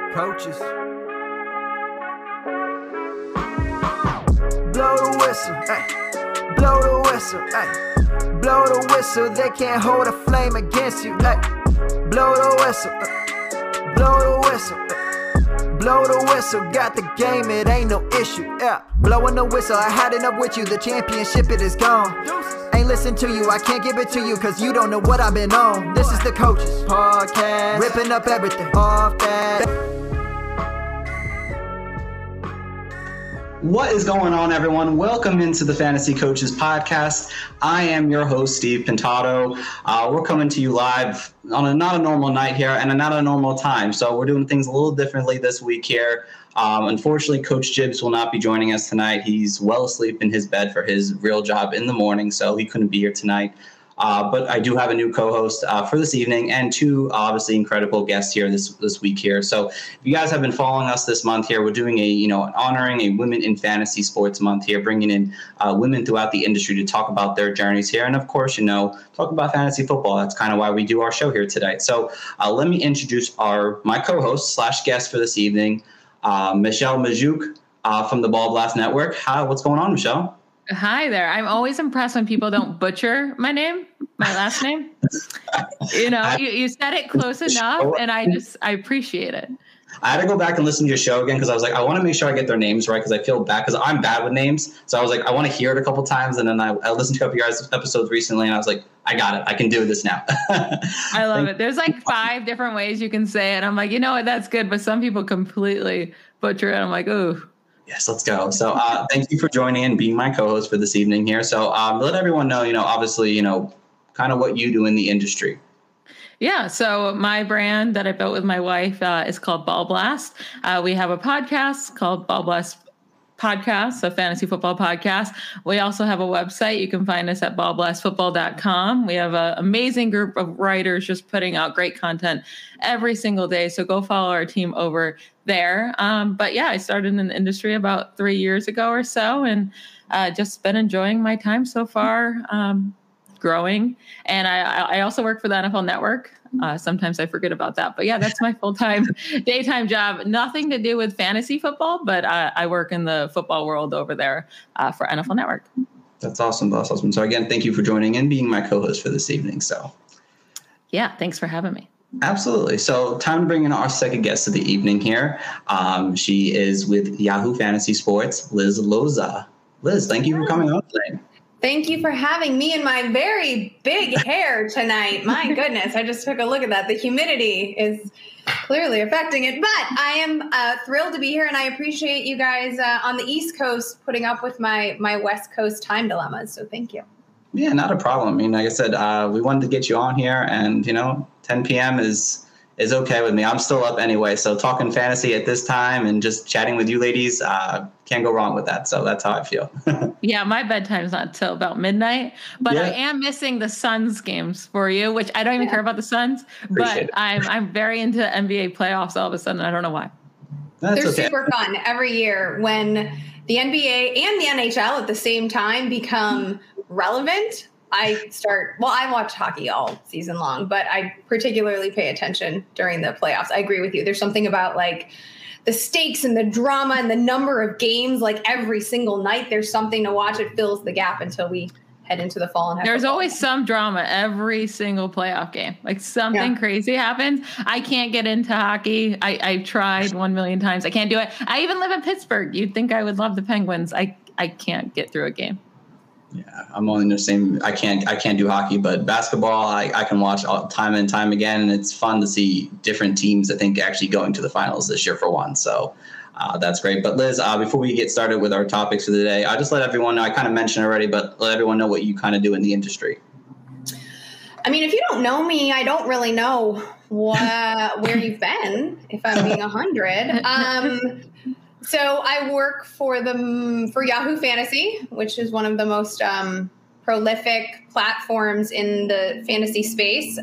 Coaches. Blow the whistle, ay. Blow the whistle, ay. Blow the whistle, they can't hold a flame against you, ay. Blow the whistle, blow the whistle, blow the whistle, got the game, it ain't no issue, yeah. Blowing the whistle, I had enough with you, the championship, it is gone. Ain't listen to you, I can't give it to you, cause you don't know what I've been on. This is the Coaches Podcast, ripping up everything off that. What is going on, everyone? Welcome into the Fantasy Coaches Podcast. I am your host, Steve Pintado. We're coming to you live on not a normal night here and not a normal time. So we're doing things a little differently this week here. Unfortunately, Coach Gibbs will not be joining us tonight. He's well asleep in his bed for his real job in the morning, so he couldn't be here tonight. But I do have a new co-host for this evening and two obviously incredible guests here this week here. So if you guys have been following us this month here, we're doing honoring a Women in Fantasy Sports month here, bringing in women throughout the industry to talk about their journeys here. And of course, talk about fantasy football. That's kind of why we do our show here today. So let me introduce my co-host / guest for this evening, Michelle Majuk from the Ball Blast Network. Hi, what's going on, Michelle? Hi there. I'm always impressed when people don't butcher my last name. You said it close enough, and I appreciate it. I had to go back and listen to your show again because I was like, I want to make sure I get their names right because I feel bad because I'm bad with names. So I was like, I want to hear it a couple times, and then I listened to a couple of your episodes recently, and I was like, I got it. I can do this now. I love it. There's like 5 different ways you can say it. I'm like, you know what? That's good, but some people completely butcher it. I'm like, ooh. Yes, let's go. So thank you for joining and being my co-host for this evening here. So let everyone know, obviously, kind of what you do in the industry. Yeah. So my brand that I built with my wife is called Ball Blast. We have a podcast called Ball Blast Podcast, a fantasy football podcast. We also have a website. You can find us at ballblastfootball.com. We have an amazing group of writers just putting out great content every single day. So go follow our team over there. But yeah, I started in the industry about 3 years ago or so, and just been enjoying my time so far, growing. And I also work for the NFL Network. Sometimes I forget about that, but yeah, that's my full-time daytime job. Nothing to do with fantasy football, but I work in the football world over there for NFL Network. That's awesome. That's awesome. So again, thank you for joining and being my co-host for this evening. So yeah, thanks for having me. Absolutely. So time to bring in our second guest of the evening here. She is with Yahoo Fantasy Sports, Liz Loza. Liz, thank you for coming on today. Thank you for having me in my very big hair tonight. My goodness, I just took a look at that. The humidity is clearly affecting it, but I am thrilled to be here, and I appreciate you guys on the East Coast putting up with my West Coast time dilemmas. So thank you. Yeah, not a problem. I mean, like I said, we wanted to get you on here, and 10 p.m. is okay with me. I'm still up anyway, so talking fantasy at this time and just chatting with you ladies, can't go wrong with that. So that's how I feel. Yeah, my bedtime's not till about midnight, but yeah. I am missing the Suns games for you, which I don't even care about the Suns, but I'm very into NBA playoffs all of a sudden. I don't know why. They're super fun every year when the NBA and the NHL at the same time become relevant. I watch hockey all season long, but I particularly pay attention during the playoffs. I agree with you. There's something about like the stakes and the drama and the number of games, like every single night, there's something to watch. It fills the gap until we head into the fall. And there's always some drama every single playoff game. Like something crazy happens. I can't get into hockey. I tried 1 million times. I can't do it. I even live in Pittsburgh. You'd think I would love the Penguins. I can't get through a game. Yeah, I'm only the same. I can't do hockey, but basketball I can watch time and time again, and it's fun to see different teams. I think actually going to the finals this year for one. So that's great. But Liz, before we get started with our topics for the day, I'll just let everyone know. I kind of mentioned already, but let everyone know what you kind of do in the industry. I mean, if you don't know me, I don't really know where you've been. If I'm being 100. So I work for Yahoo Fantasy, which is one of the most prolific platforms in the fantasy space.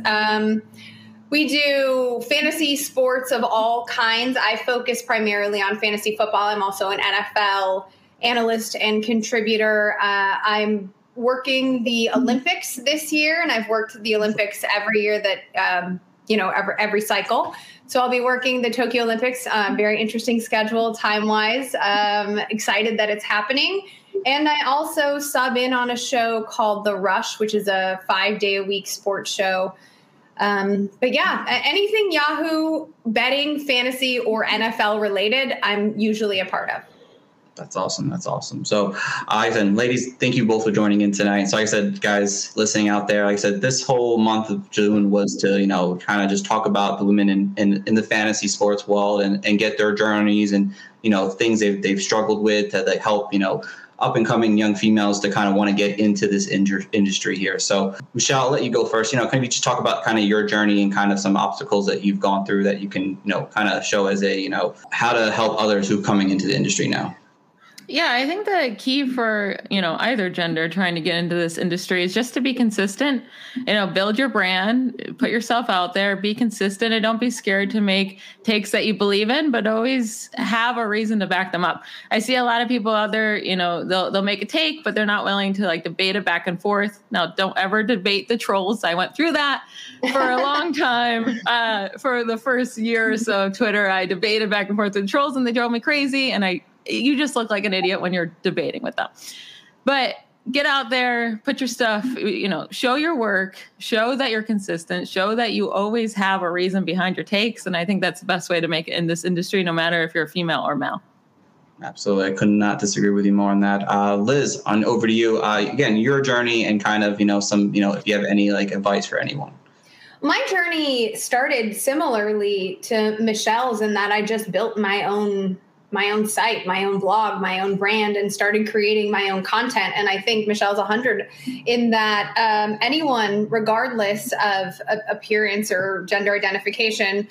We do fantasy sports of all kinds. I focus primarily on fantasy football. I'm also an NFL analyst and contributor. I'm working the Olympics this year, and I've worked the Olympics every year that every cycle. So I'll be working the Tokyo Olympics. Very interesting schedule time-wise. Excited that it's happening. And I also sub in on a show called The Rush, which is a 5-day-a-week sports show. But yeah, anything Yahoo betting, fantasy, or NFL related, I'm usually a part of. That's awesome. That's awesome. So, and ladies, thank you both for joining in tonight. So like I said, guys listening out there, like I said, this whole month of June was to, kind of just talk about the women in the fantasy sports world and get their journeys and, things they've struggled with to help, up and coming young females to kind of want to get into this industry here. So Michelle, I'll let you go first. Can you just talk about kind of your journey and kind of some obstacles that you've gone through that you can, kind of show as a, how to help others who are coming into the industry now? Yeah, I think the key for, either gender trying to get into this industry is just to be consistent, build your brand, put yourself out there, be consistent, and don't be scared to make takes that you believe in, but always have a reason to back them up. I see a lot of people out there, they'll make a take, but they're not willing to debate it back and forth. Now, don't ever debate the trolls. I went through that for a long time. For the first year or so of Twitter, I debated back and forth with the trolls and they drove me crazy. And you just look like an idiot when you're debating with them. But get out there, put your stuff, show your work, show that you're consistent, show that you always have a reason behind your takes. And I think that's the best way to make it in this industry, no matter if you're a female or male. Absolutely. I could not disagree with you more on that. Liz, over to you. Again, your journey and kind of, some, if you have any advice for anyone. My journey started similarly to Michelle's in that I just built my own site, my own blog, my own brand, and started creating my own content. And I think Michelle's 100 in that anyone, regardless of appearance or gender identification,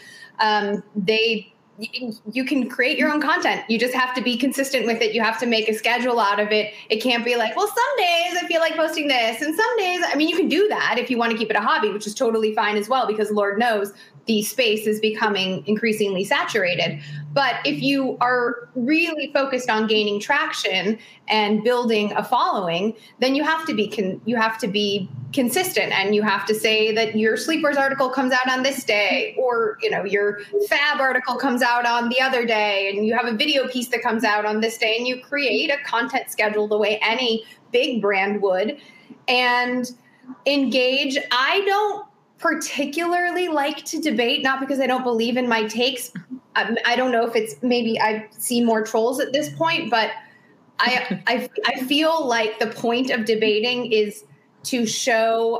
you can create your own content. You just have to be consistent with it. You have to make a schedule out of it. It can't be like, well, some days I feel like posting this, and some days, you can do that if you want to keep it a hobby, which is totally fine as well, because Lord knows the space is becoming increasingly saturated. But if you are really focused on gaining traction and building a following, then you have to be consistent, and you have to say that your sleepers article comes out on this day, or your fab article comes out on the other day, and you have a video piece that comes out on this day, and you create a content schedule the way any big brand would, and engage. I don't particularly like to debate, not because I don't believe in my takes. I don't know if it's maybe I see more trolls at this point, but I feel like the point of debating is to show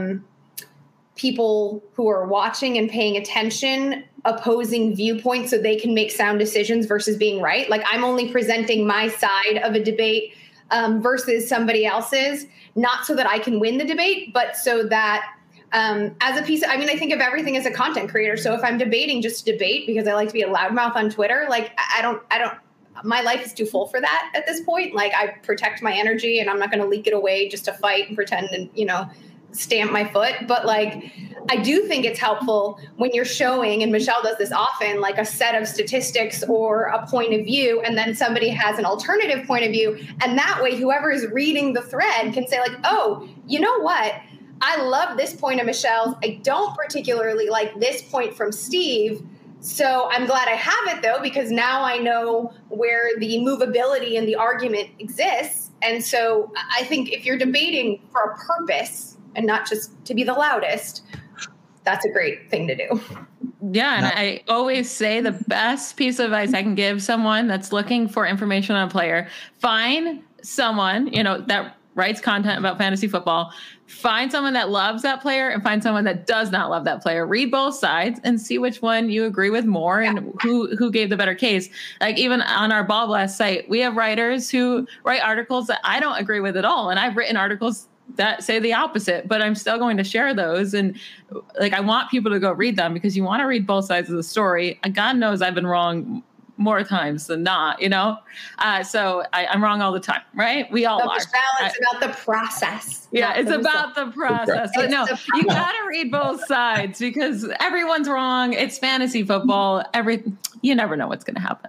people who are watching and paying attention opposing viewpoints so they can make sound decisions versus being right. Like, I'm only presenting my side of a debate versus somebody else's, not so that I can win the debate, but so that as a piece of, I think of everything as a content creator. So if I'm debating just to debate because I like to be a loudmouth on Twitter, I don't, my life is too full for that at this point. I protect my energy, and I'm not going to leak it away just to fight and pretend and, stamp my foot. But I do think it's helpful when you're showing, and Michelle does this often, a set of statistics or a point of view, and then somebody has an alternative point of view. And that way, whoever is reading the thread can say oh, you know what? I love this point of Michelle's. I don't particularly like this point from Steve. So I'm glad I have it, though, because now I know where the movability in the argument exists. And so I think if you're debating for a purpose and not just to be the loudest, that's a great thing to do. Yeah. And I always say the best piece of advice I can give someone that's looking for information on a player, find someone, that writes content about fantasy football, find someone that loves that player and find someone that does not love that player. Read both sides and see which one you agree with more and who gave the better case. Even on our Ball Blast site, we have writers who write articles that I don't agree with at all. And I've written articles that say the opposite, but I'm still going to share those. And I want people to go read them because you want to read both sides of the story. And God knows I've been wrong more times than not, so I'm wrong all the time, right? We all are. It's about the process. Yeah, it's about the process. But no, you got to read both sides because everyone's wrong. It's fantasy football. You never know what's going to happen.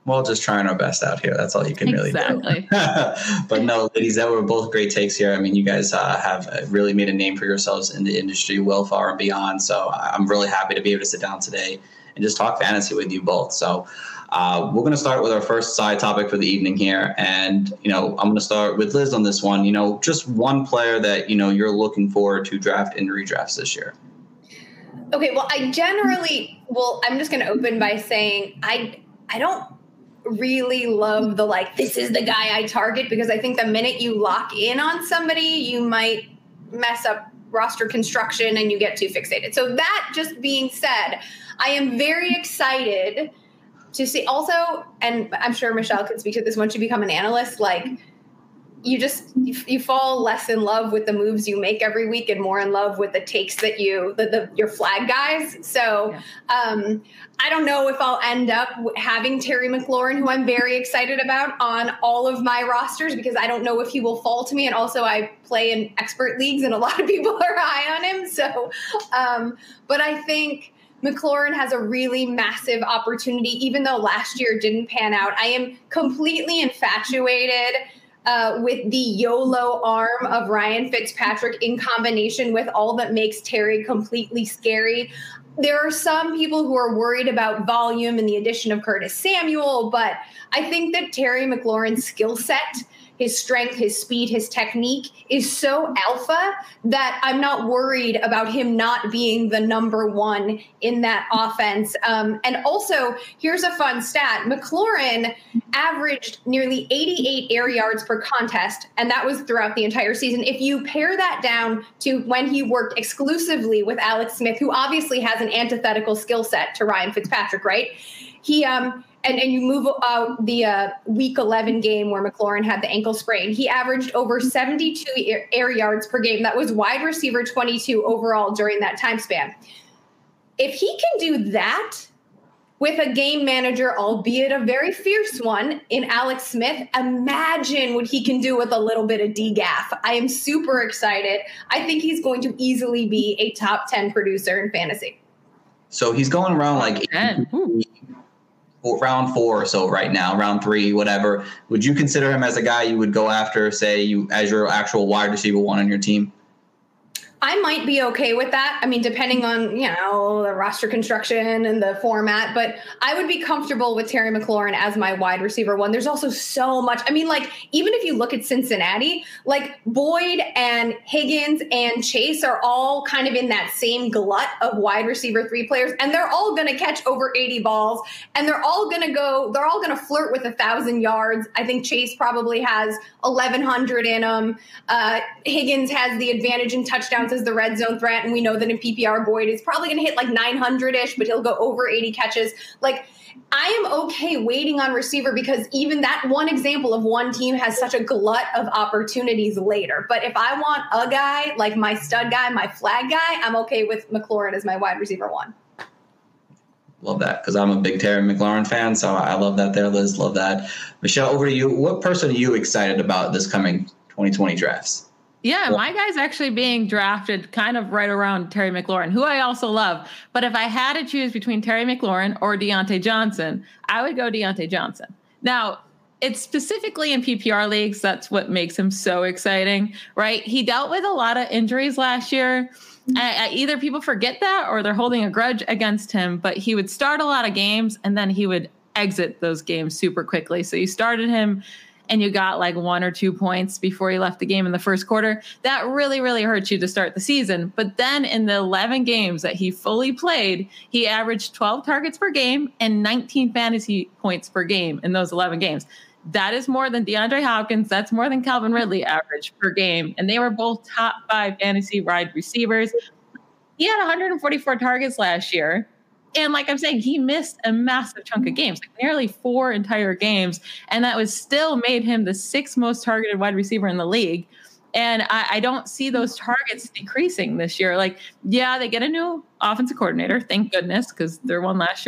We're all just trying our best out here. That's all you can really do. But no, ladies, that were both great takes here. I mean, you guys have really made a name for yourselves in the industry, well far and beyond. So I'm really happy to be able to sit down today and just talk fantasy with you both. So we're going to start with our first side topic for the evening here. And, I'm going to start with Liz on this one. Just one player that, you're looking forward to draft in redrafts this year. Okay, well, I'm just going to open by saying I don't really love the this is the guy I target, because I think the minute you lock in on somebody, you might mess up roster construction and you get too fixated. So that just being said, I am very excited to see also, and I'm sure Michelle can speak to this, once you become an analyst, you fall less in love with the moves you make every week and more in love with the takes that your flag guys. So I don't know if I'll end up having Terry McLaurin, who I'm very excited about, on all of my rosters, because I don't know if he will fall to me. And also I play in expert leagues and a lot of people are high on him. So, but I think McLaurin has a really massive opportunity, even though last year didn't pan out. I am completely infatuated with the YOLO arm of Ryan Fitzpatrick in combination with all that makes Terry completely scary. There are some people who are worried about volume and the addition of Curtis Samuel, but I think that Terry McLaurin's skill set, his strength, his speed, his technique is so alpha that I'm not worried about him not being the number one in that offense. And also, here's a fun stat. McLaurin averaged nearly 88 air yards per contest, and that was throughout the entire season. If you pare that down to when he worked exclusively with Alex Smith, who obviously has an antithetical skill set to Ryan Fitzpatrick, right? He and you move out the week 11 game where McLaurin had the ankle sprain, he averaged over 72 air yards per game. That was wide receiver 22 overall during that time span. If he can do that with a game manager, albeit a very fierce one, in Alex Smith, imagine what he can do with a little bit of DGAF. I am super excited. I think he's going to easily be a top 10 producer in fantasy. So he's going around round 4 or so right now, round 3, whatever. Would you consider him as a guy you would go after, say, as your actual wide receiver one on your team? I might be okay with that. I mean, depending on, the roster construction and the format, but I would be comfortable with Terry McLaurin as my wide receiver one. There's also so much. I mean, even if you look at Cincinnati, Boyd and Higgins and Chase are all kind of in that same glut of wide receiver 3 players, and they're all going to catch over 80 balls, and they're all going to flirt with 1,000 yards. I think Chase probably has 1,100 in him. Higgins has the advantage in touchdowns as the red zone threat, and we know that in PPR Boyd is probably going to hit 900-ish, but he'll go over 80 catches. I am okay waiting on receiver, because even that one example of one team has such a glut of opportunities later. But if I want a guy, my stud guy, my flag guy, I'm okay with McLaurin as my wide receiver one. Love that, because I'm a big Terry McLaurin fan, so I love that there, Liz. Love that. Michelle, over to you. What person are you excited about this coming 2020 drafts? Yeah, my guy's actually being drafted kind of right around Terry McLaurin, who I also love. But if I had to choose between Terry McLaurin or Deontay Johnson, I would go Deontay Johnson. Now, it's specifically in PPR leagues. That's what makes him so exciting, right? He dealt with a lot of injuries last year. Either people forget that or they're holding a grudge against him, but he would start a lot of games and then he would exit those games super quickly. So you started him and you got 1 or 2 points before he left the game in the first quarter. That really, really hurts you to start the season. But then in the 11 games that he fully played, he averaged 12 targets per game and 19 fantasy points per game in those 11 games. That is more than DeAndre Hopkins. That's more than Calvin Ridley average per game. And they were both top 5 fantasy wide receivers. He had 144 targets last year. And like I'm saying, he missed a massive chunk of games, nearly 4 entire games. And that was still made him the 6th most targeted wide receiver in the league. And I don't see those targets decreasing this year. They get a new offensive coordinator, thank goodness, because their one last year was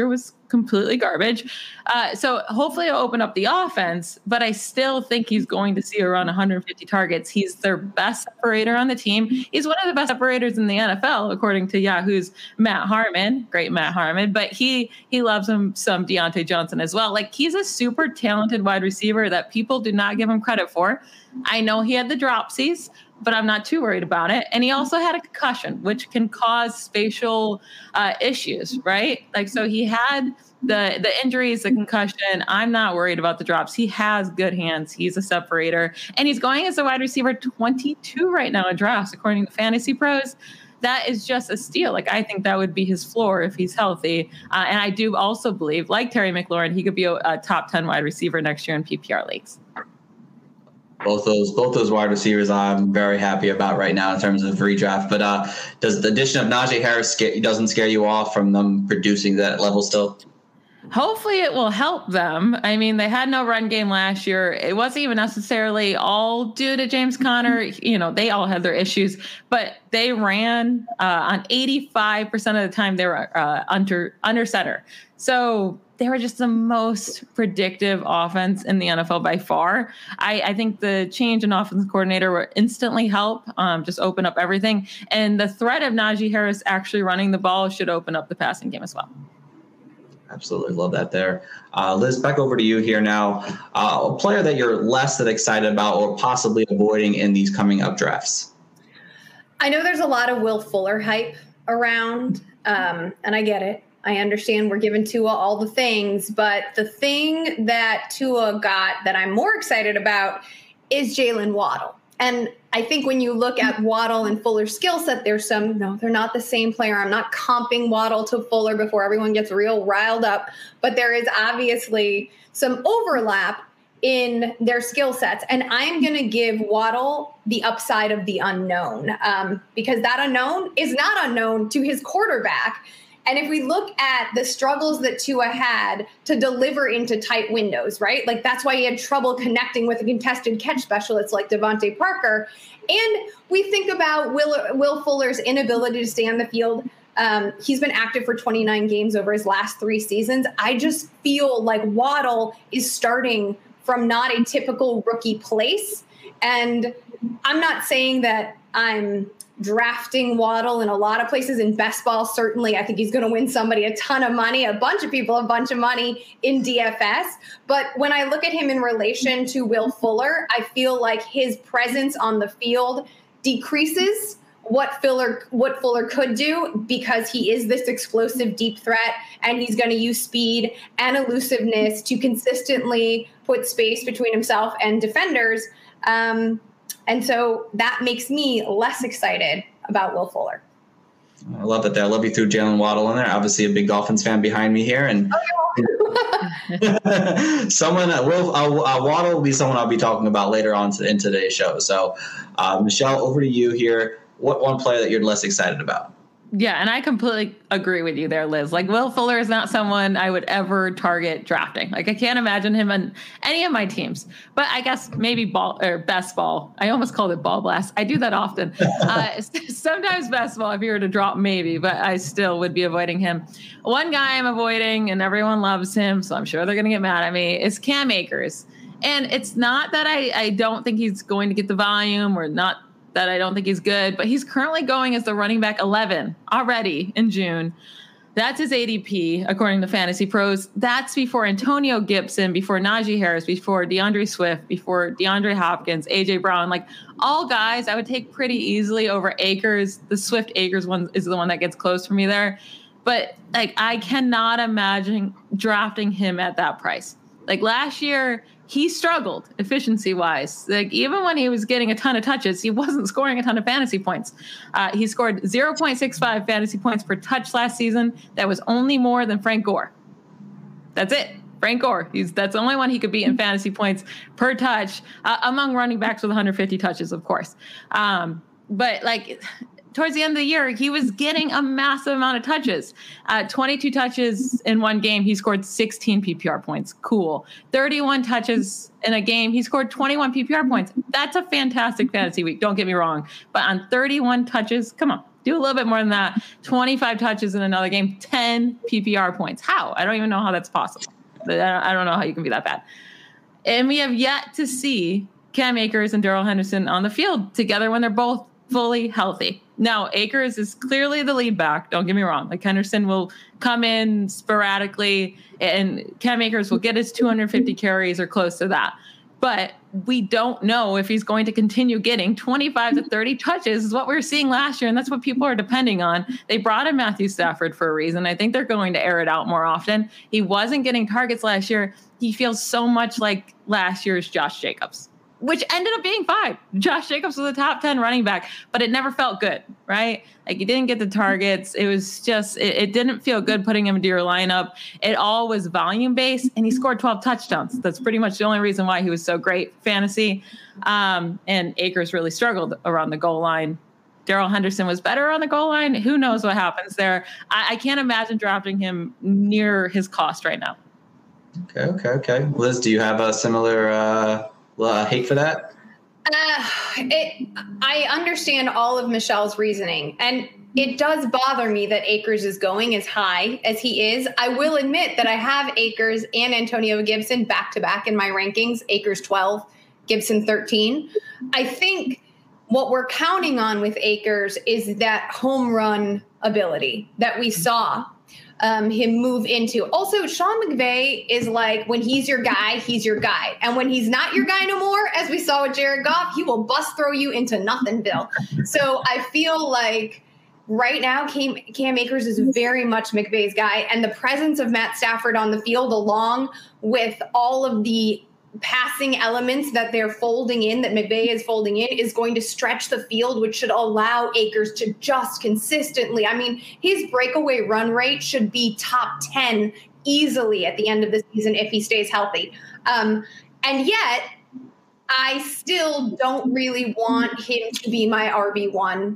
completely garbage. So hopefully it'll open up the offense, but I still think he's going to see around 150 targets. He's their best separator on the team. He's one of the best separators in the NFL, according to Yahoo's Matt Harmon, great Matt Harmon, but he loves him some Deontay Johnson as well. Like, he's a super talented wide receiver that people do not give him credit for. I know he had the dropsies, but I'm not too worried about it. And he also had a concussion, which can cause spatial issues, right? Like, so he had the injuries, the concussion. I'm not worried about the drops. He has good hands. He's a separator. And he's going as a wide receiver 22 right now in drafts, according to Fantasy Pros. That is just a steal. Like, I think that would be his floor if he's healthy. And I do also believe, like Terry McLaurin, he could be a top 10 wide receiver next year in PPR leagues. Both those wide receivers I'm very happy about right now in terms of redraft. But does the addition of Najee Harris doesn't scare you off from them producing that level still? Hopefully it will help them. I mean, they had no run game last year. It wasn't even necessarily all due to James Conner. You know, they all had their issues, but they ran on 85% of the time they were under center. So they were just the most predictive offense in the NFL by far. I think the change in offensive coordinator will instantly help, just open up everything. And the threat of Najee Harris actually running the ball should open up the passing game as well. Absolutely. Love that there. Liz, back over to you here now. A player that you're less than excited about or possibly avoiding in these coming up drafts. I know there's a lot of Will Fuller hype around, and I get it. I understand we're giving Tua all the things, but the thing that Tua got that I'm more excited about is Jalen Waddle. And I think when you look at Waddle and Fuller's skill set, they're not the same player. I'm not comping Waddle to Fuller before everyone gets real riled up, but there is obviously some overlap in their skill sets. And I'm going to give Waddle the upside of the unknown, because that unknown is not unknown to his quarterback. And if we look at the struggles that Tua had to deliver into tight windows, right? Like, that's why he had trouble connecting with a contested catch specialist like Devontae Parker. And we think about Will Fuller's inability to stay on the field. He's been active for 29 games over his last 3 seasons. I just feel like Waddle is starting from not a typical rookie place. And I'm not saying that I'm drafting Waddle in a lot of places. In best ball, certainly, I think he's going to win somebody a ton of money, a bunch of people a bunch of money in DFS. But when I look at him in relation to Will Fuller, I feel like his presence on the field decreases what Fuller could do, because he is this explosive deep threat, and he's going to use speed and elusiveness to consistently put space between himself and defenders. And so that makes me less excited about Will Fuller. I love that there. I love you threw Jalen Waddle in there. Obviously a big Dolphins fan behind me here. And Waddle will be someone I'll be talking about later on in today's show. So, Michelle, over to you here. What one player that you're less excited about? Yeah, and I completely agree with you there, Liz. Like, Will Fuller is not someone I would ever target drafting. Like, I can't imagine him on any of my teams. But I guess maybe best ball. I almost called it ball blast. I do that often. Sometimes best ball if you were to drop, maybe, but I still would be avoiding him. One guy I'm avoiding, and everyone loves him, so I'm sure they're going to get mad at me, is Cam Akers. And it's not that I don't think he's going to get the volume, or not that I don't think he's good, but he's currently going as the running back 11 already in June. That's his ADP, according to Fantasy Pros. That's before Antonio Gibson, before Najee Harris, before DeAndre Swift, before DeAndre Hopkins, AJ Brown, like all guys I would take pretty easily over Akers. The Swift Akers one is the one that gets close for me there. But like, I cannot imagine drafting him at that price. Like, last year, he struggled efficiency-wise. Like, even when he was getting a ton of touches, he wasn't scoring a ton of fantasy points. He scored 0.65 fantasy points per touch last season. That was only more than Frank Gore. That's it. Frank Gore. That's the only one he could beat in fantasy points per touch, among running backs with 150 touches, of course. But, like, towards the end of the year, he was getting a massive amount of touches. 22 touches in one game, he scored 16 PPR points. Cool. 31 touches in a game, he scored 21 PPR points. That's a fantastic fantasy week, don't get me wrong. But on 31 touches, come on, Do a little bit more than that. 25 touches in another game, 10 PPR points. How? I don't even know how that's possible. I don't know how you can be that bad. And we have yet to see Cam Akers and Darrell Henderson on the field together when they're both fully healthy. Now, Akers is clearly the lead back. Don't get me wrong. Like, Henderson will come in sporadically, and Cam Akers will get his 250 carries or close to that. But we don't know if he's going to continue getting 25 to 30 touches is what we were seeing last year, and that's what people are depending on. They brought in Matthew Stafford for a reason. I think they're going to air it out more often. He wasn't getting targets last year. He feels so much like last year's Josh Jacobs, which ended up being fine. Josh Jacobs was a top 10 running back, but it never felt good, right? Like, he didn't get the targets. It was just, it didn't feel good putting him into your lineup. It all was volume based, and he scored 12 touchdowns. That's pretty much the only reason why he was so great fantasy. And Akers really struggled around the goal line. Darrell Henderson was better on the goal line. Who knows what happens there? I can't imagine drafting him near his cost right now. Okay. Liz, do you have a similar hate for that? I understand all of Michelle's reasoning, and it does bother me that Akers is going as high as he is. I will admit that I have Akers and Antonio Gibson back to back in my rankings. Akers 12, Gibson 13. I think what we're counting on with Akers is that home run ability that we saw him move into. Also, Sean McVay is like, when he's your guy, he's your guy. And when he's not your guy no more, as we saw with Jared Goff, he will bust throw you into nothingville. So I feel like right now, Cam Akers is very much McVay's guy. And the presence of Matt Stafford on the field, along with all of the passing elements that they're folding in, that McVay is folding in, is going to stretch the field, which should allow Akers to just consistently, I mean, his breakaway run rate should be top 10 easily at the end of the season if he stays healthy. And yet, I still don't really want him to be my RB1.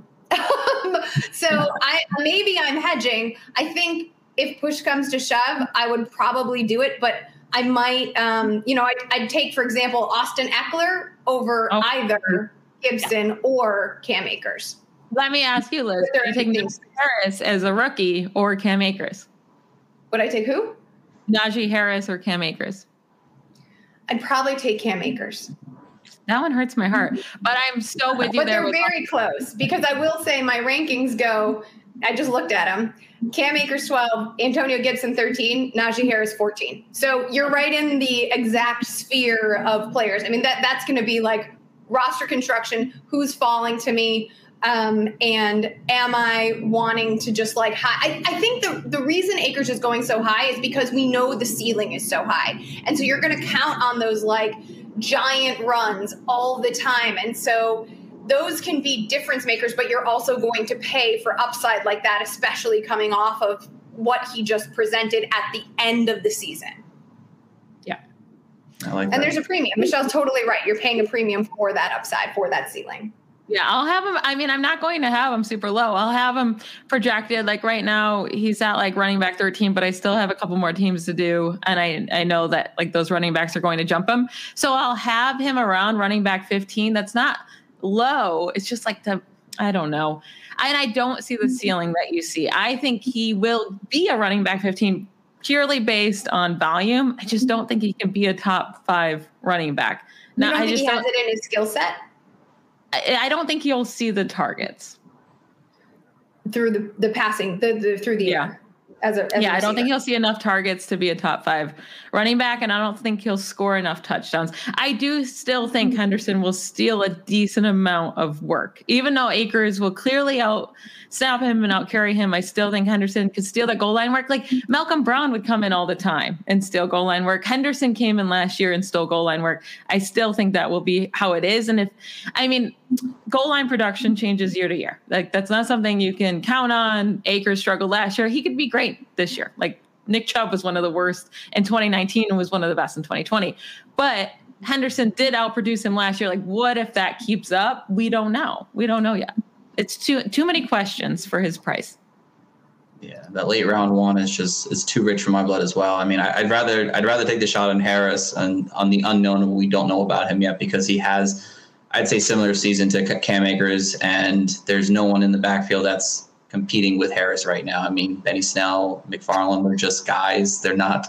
So maybe I'm hedging. I think if push comes to shove, I would probably do it, but I might, I'd take, for example, Austin Eckler over either Gibson or Cam Akers. Let me ask you, Liz, would you take Najee Harris as a rookie or Cam Akers? Would I take who? Najee Harris or Cam Akers? I'd probably take Cam Akers. That one hurts my heart, but I'm so with you but there. But they're very close, because I will say my rankings go, I just looked at them. Cam Akers 12, Antonio Gibson 13, Najee Harris 14. So you're right in the exact sphere of players. I mean, that's going to be like roster construction, who's falling to me, and am I wanting to just like high? I think the reason Akers is going so high is because we know the ceiling is so high. And so you're going to count on those like giant runs all the time. And so those can be difference makers, but you're also going to pay for upside like that, especially coming off of what he just presented at the end of the season. Yeah. I like that. And there's a premium. Michelle's totally right. You're paying a premium for that upside, for that ceiling. Yeah, I'll have him. I mean, I'm not going to have him super low. I'll have him projected. Like right now, he's at like running back 13, but I still have a couple more teams to do. And I know that like those running backs are going to jump him. So I'll have him around running back 15. That's not low. It's just like I don't know. And I don't see the ceiling that you see. I think he will be a running back 15 purely based on volume. I just don't think he can be a top 5 running back. Now, you don't think he has it in his skill set? I don't think you'll see the targets through the passing, through the air. I don't think he'll see enough targets to be a top 5 running back, and I don't think he'll score enough touchdowns. I do still think Henderson will steal a decent amount of work. Even though Akers will clearly out-snap him and out-carry him, I still think Henderson could steal that goal line work. Like Malcolm Brown would come in all the time and steal goal line work. Henderson came in last year and stole goal line work. I still think that will be how it is. And goal line production changes year to year. Like that's not something you can count on. Akers struggled last year. He could be great this year. Like Nick Chubb was one of the worst in 2019 and was one of the best in 2020. But Henderson did outproduce him last year. Like what if that keeps up? We don't know. We don't know yet. It's too many questions for his price. Yeah, that late round one is too rich for my blood as well. I mean, I'd rather take the shot on Harris and on the unknown. We don't know about him yet because he has I'd say similar season to Cam Akers, and there's no one in the backfield that's competing with Harris right now. I mean, Benny Snell, McFarland are just guys. They're not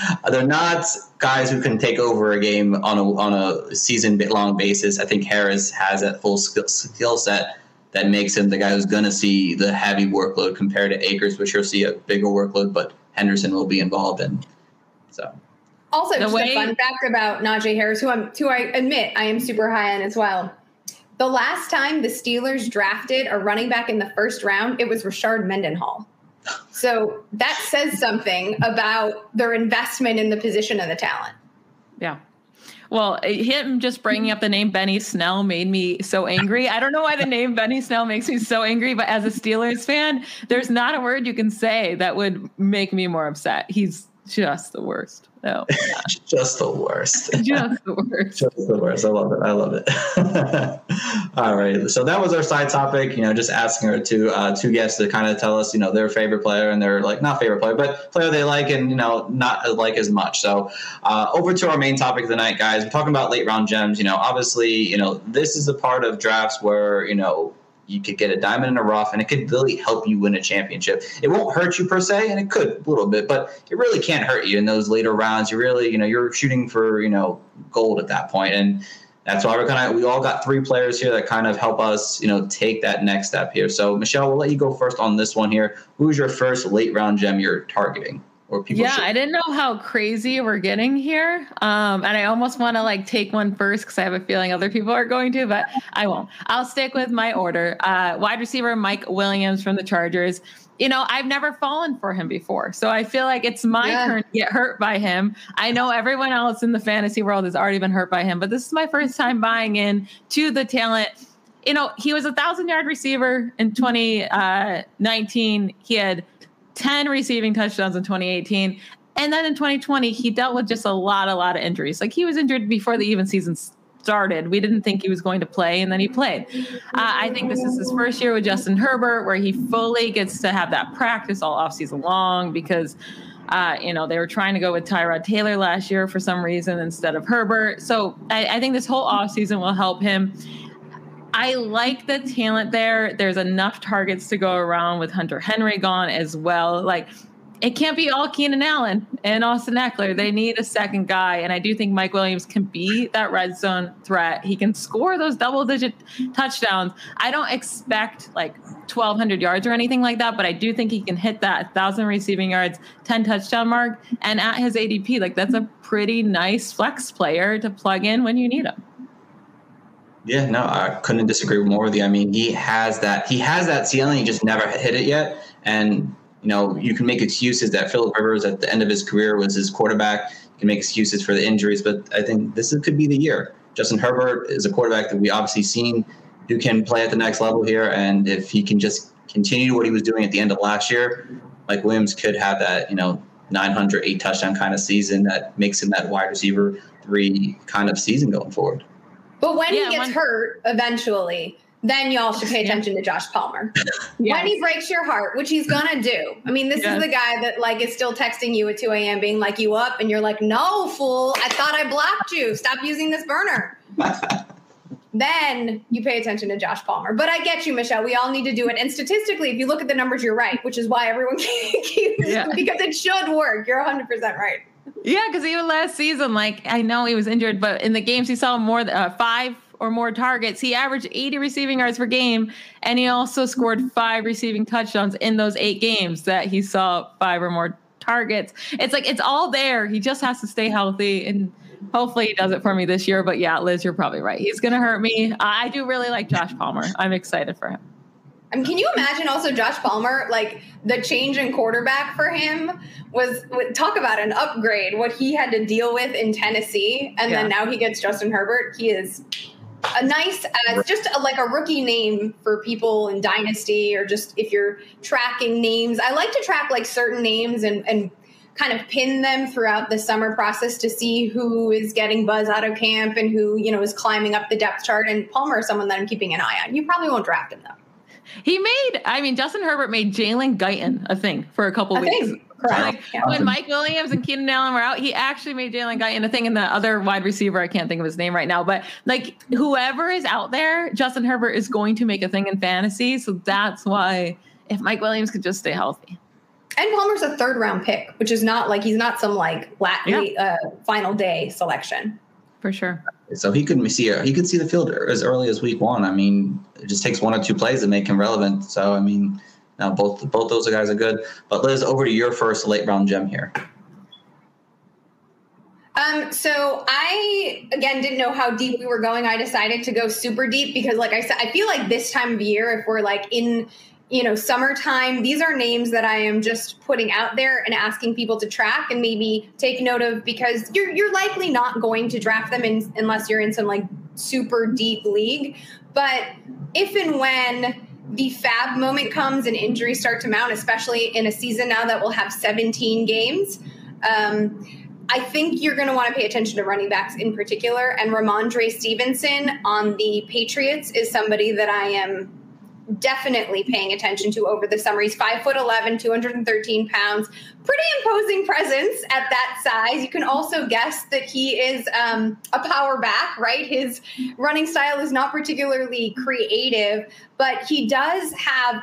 guys who can take over a game on a season-long basis. I think Harris has that full skill set that makes him the guy who's going to see the heavy workload compared to Akers, which you'll see a bigger workload, but Henderson will be involved in. So. Also, just a fun fact about Najee Harris, who I admit I am super high on as well. The last time the Steelers drafted a running back in the first round, it was Rashard Mendenhall. So that says something about their investment in the position and the talent. Yeah. Well, him just bringing up the name Benny Snell made me so angry. I don't know why the name Benny Snell makes me so angry, but as a Steelers fan, there's not a word you can say that would make me more upset. He's just the worst. No, just the worst. Just the worst. Just the worst. I love it. All right. So that was our side topic. Just asking our two guests to kind of tell us, their favorite player and their not favorite player, but player they like and not like as much. So over to our main topic of the night, guys. We're talking about late round gems. Obviously, this is a part of drafts where you could get a diamond in the rough, and it could really help you win a championship. It won't hurt you per se, and it could a little bit, but it really can't hurt you in those later rounds. You really, you're shooting for, gold at that point. And that's why we all got three players here that kind of help us, take that next step here. So Michelle, we'll let you go first on this one here. Who's your first late round gem you're targeting? I didn't know how crazy we're getting here. And I almost want to take one first because I have a feeling other people are going to, but I won't. I'll stick with my order. Wide receiver, Mike Williams from the Chargers. I've never fallen for him before. So I feel like it's my turn to get hurt by him. I know everyone else in the fantasy world has already been hurt by him, but this is my first time buying in to the talent. He was 1,000-yard receiver in 2019. He had 10 receiving touchdowns in 2018. And then in 2020, he dealt with just a lot of injuries. He was injured before the even season started. We didn't think he was going to play, and then he played. I think this is his first year with Justin Herbert, where he fully gets to have that practice all offseason long because, they were trying to go with Tyrod Taylor last year for some reason instead of Herbert. So I think this whole offseason will help him. I like the talent there. There's enough targets to go around with Hunter Henry gone as well. It can't be all Keenan Allen and Austin Eckler. They need a second guy. And I do think Mike Williams can be that red zone threat. He can score those double-digit touchdowns. I don't expect 1,200 yards or anything like that, but I do think he can hit that 1,000 receiving yards, 10 touchdown mark. And at his ADP, that's a pretty nice flex player to plug in when you need him. Yeah, no, I couldn't disagree more with you. I mean, he has that ceiling. He just never hit it yet. And, you can make excuses that Phillip Rivers at the end of his career was his quarterback. You can make excuses for the injuries, but I think this could be the year. Justin Herbert is a quarterback that we obviously seen who can play at the next level here. And if he can just continue what he was doing at the end of last year, Mike Williams could have that, 900, 8 touchdown kind of season that makes him that wide receiver 3 kind of season going forward. But when he gets hurt eventually, then y'all should pay attention to Josh Palmer. When he breaks your heart, which he's going to do. I mean, this is the guy that is still texting you at 2 a.m. being you up? And you're like, no, fool. I thought I blocked you. Stop using this burner. Then you pay attention to Josh Palmer. But I get you, Michelle. We all need to do it. And statistically, if you look at the numbers, you're right, which is why everyone keeps because it should work. You're 100% right. Yeah, because even last season, I know he was injured, but in the games he saw more than 5 or more targets, he averaged 80 receiving yards per game, and he also scored 5 receiving touchdowns in those 8 games that he saw 5 or more targets. It's all there. He just has to stay healthy, and hopefully he does it for me this year. But yeah, Liz, you're probably right. He's going to hurt me. I do really like Josh Palmer. I'm excited for him. I mean, can you imagine also Josh Palmer, the change in quarterback for him was talk about an upgrade, what he had to deal with in Tennessee. And then now he gets Justin Herbert. He is a nice, just a rookie name for people in Dynasty or just if you're tracking names. I like to track certain names and kind of pin them throughout the summer process to see who is getting buzz out of camp and who, is climbing up the depth chart. And Palmer is someone that I'm keeping an eye on. You probably won't draft him though. Justin Herbert made Jalen Guyton a thing for a couple weeks. Correct. Like when Mike Williams and Keenan Allen were out, he actually made Jalen Guyton a thing, and the other wide receiver, I can't think of his name right now, but like whoever is out there, Justin Herbert is going to make a thing in fantasy. So that's why if Mike Williams could just stay healthy. And Palmer's a 3rd round pick, which is not like he's not some like final day selection. For sure. So he could see the field as early as week 1. I mean, it just takes 1 or 2 plays to make him relevant. So I mean, now both those guys are good. But Liz, over to your first late round gem here. So I, again, didn't know how deep we were going. I decided to go super deep because, like I said, I feel like this time of year, if we're like in, summertime, these are names that I am just putting out there and asking people to track and maybe take note of, because you're likely not going to draft them unless you're in some like super deep league. But if and when the fab moment comes and injuries start to mount, especially in a season now that will have 17 games, I think you're going to want to pay attention to running backs in particular. And Ramondre Stevenson on the Patriots is somebody that I am definitely paying attention to over the summer. He's 5'11", 213 pounds, pretty imposing presence at that size. You can also guess that he is a power back, right? His running style is not particularly creative, but he does have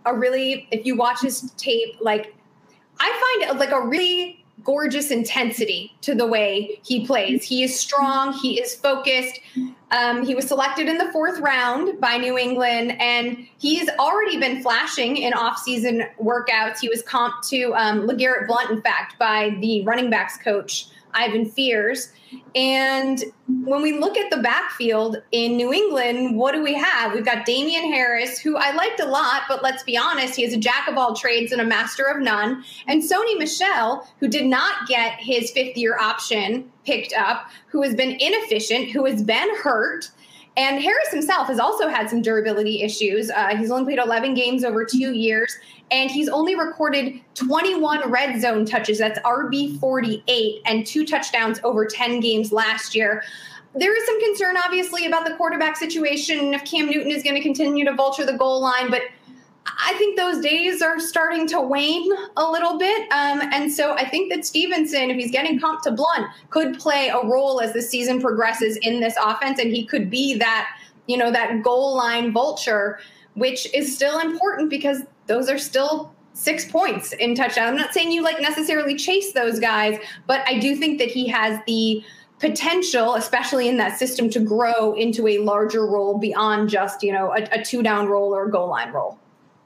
if you watch his tape, like I find like a really gorgeous intensity to the way he plays. He is strong. He is focused. He was selected in the 4th round by New England, and he's already been flashing in off-season workouts. He was comped to LeGarrette Blount, in fact, by the running backs coach, Ivan Fears. And when we look at the backfield in New England, what do we have? We've got Damian Harris, who I liked a lot, but let's be honest, he is a jack of all trades and a master of none. And Sony Michel, who did not get his 5th-year option picked up, who has been inefficient, who has been hurt. And Harris himself has also had some durability issues. He's only played 11 games over 2 years, and he's only recorded 21 red zone touches. That's RB 48 and 2 touchdowns over 10 games last year. There is some concern, obviously, about the quarterback situation, if Cam Newton is going to continue to vulture the goal line, but I think those days are starting to wane a little bit. And so I think that Stevenson, if he's getting comped to Blount, could play a role as the season progresses in this offense. And he could be that, that goal line vulture, which is still important because those are still 6 points in touchdown. I'm not saying you necessarily chase those guys, but I do think that he has the potential, especially in that system, to grow into a larger role beyond just, a 2-down role or a goal line role.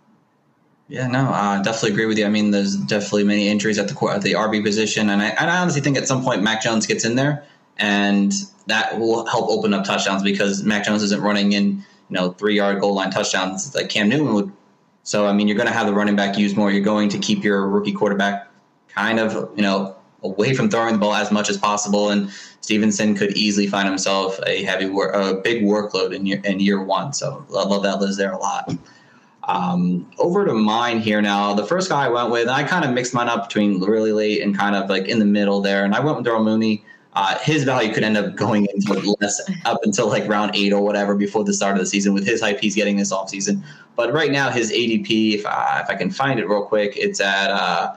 Yeah, no, I definitely agree with you. I mean, there's definitely many injuries at the RB position. And I honestly think at some point Mac Jones gets in there, and that will help open up touchdowns because Mac Jones isn't running in, 3-yard goal line touchdowns like Cam Newton would. So, I mean, you're going to have the running back used more. You're going to keep your rookie quarterback kind of, away from throwing the ball as much as possible. And Stevenson could easily find himself a big workload in year 1. So I love that Liz there a lot. Over to mine here now. The first guy I went with, and I kind of mixed mine up between really late and kind of like in the middle there. And I went with Darnell Mooney. His value could end up going into less up until like round 8 or whatever before the start of the season with his hype he's getting this offseason. But right now, his ADP, if I can find it real quick, it's at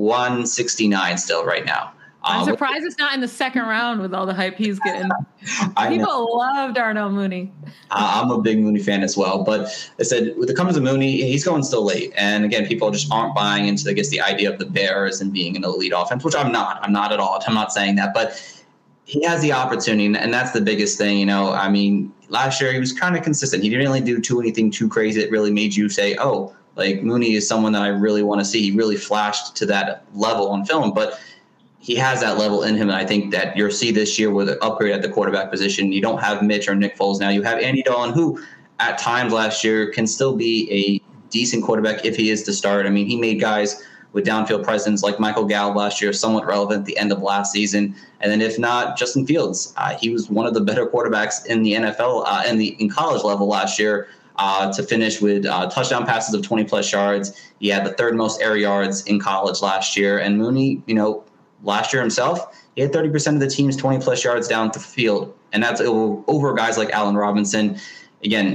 169 still right now. I'm surprised it's not in the 2nd round with all the hype he's getting. People love Darnell Mooney. I'm a big Mooney fan as well. But I said, when it comes to Mooney, he's going still late. And again, people just aren't buying into, I guess, the idea of the Bears and being an elite offense, which I'm not. I'm not at all. I'm not saying that. But he has the opportunity, and that's the biggest thing. I mean, last year he was kind of consistent. He didn't really do anything too crazy that really made you say, oh, like Mooney is someone that I really want to see. He really flashed to that level on film. But he has that level in him, and I think that you'll see this year with an upgrade at the quarterback position. You don't have Mitch or Nick Foles now. You have Andy Dalton, who at times last year can still be a decent quarterback if he is to start. I mean, he made guys with downfield presence like Michael Gallup last year somewhat relevant at the end of last season. And then if not, Justin Fields. He was one of the better quarterbacks in the NFL in college level last year to finish with touchdown passes of 20-plus yards. He had the 3rd most air yards in college last year. And Mooney, last year himself, he had 30% of the team's 20-plus yards down the field, and that's over guys like Allen Robinson. Again,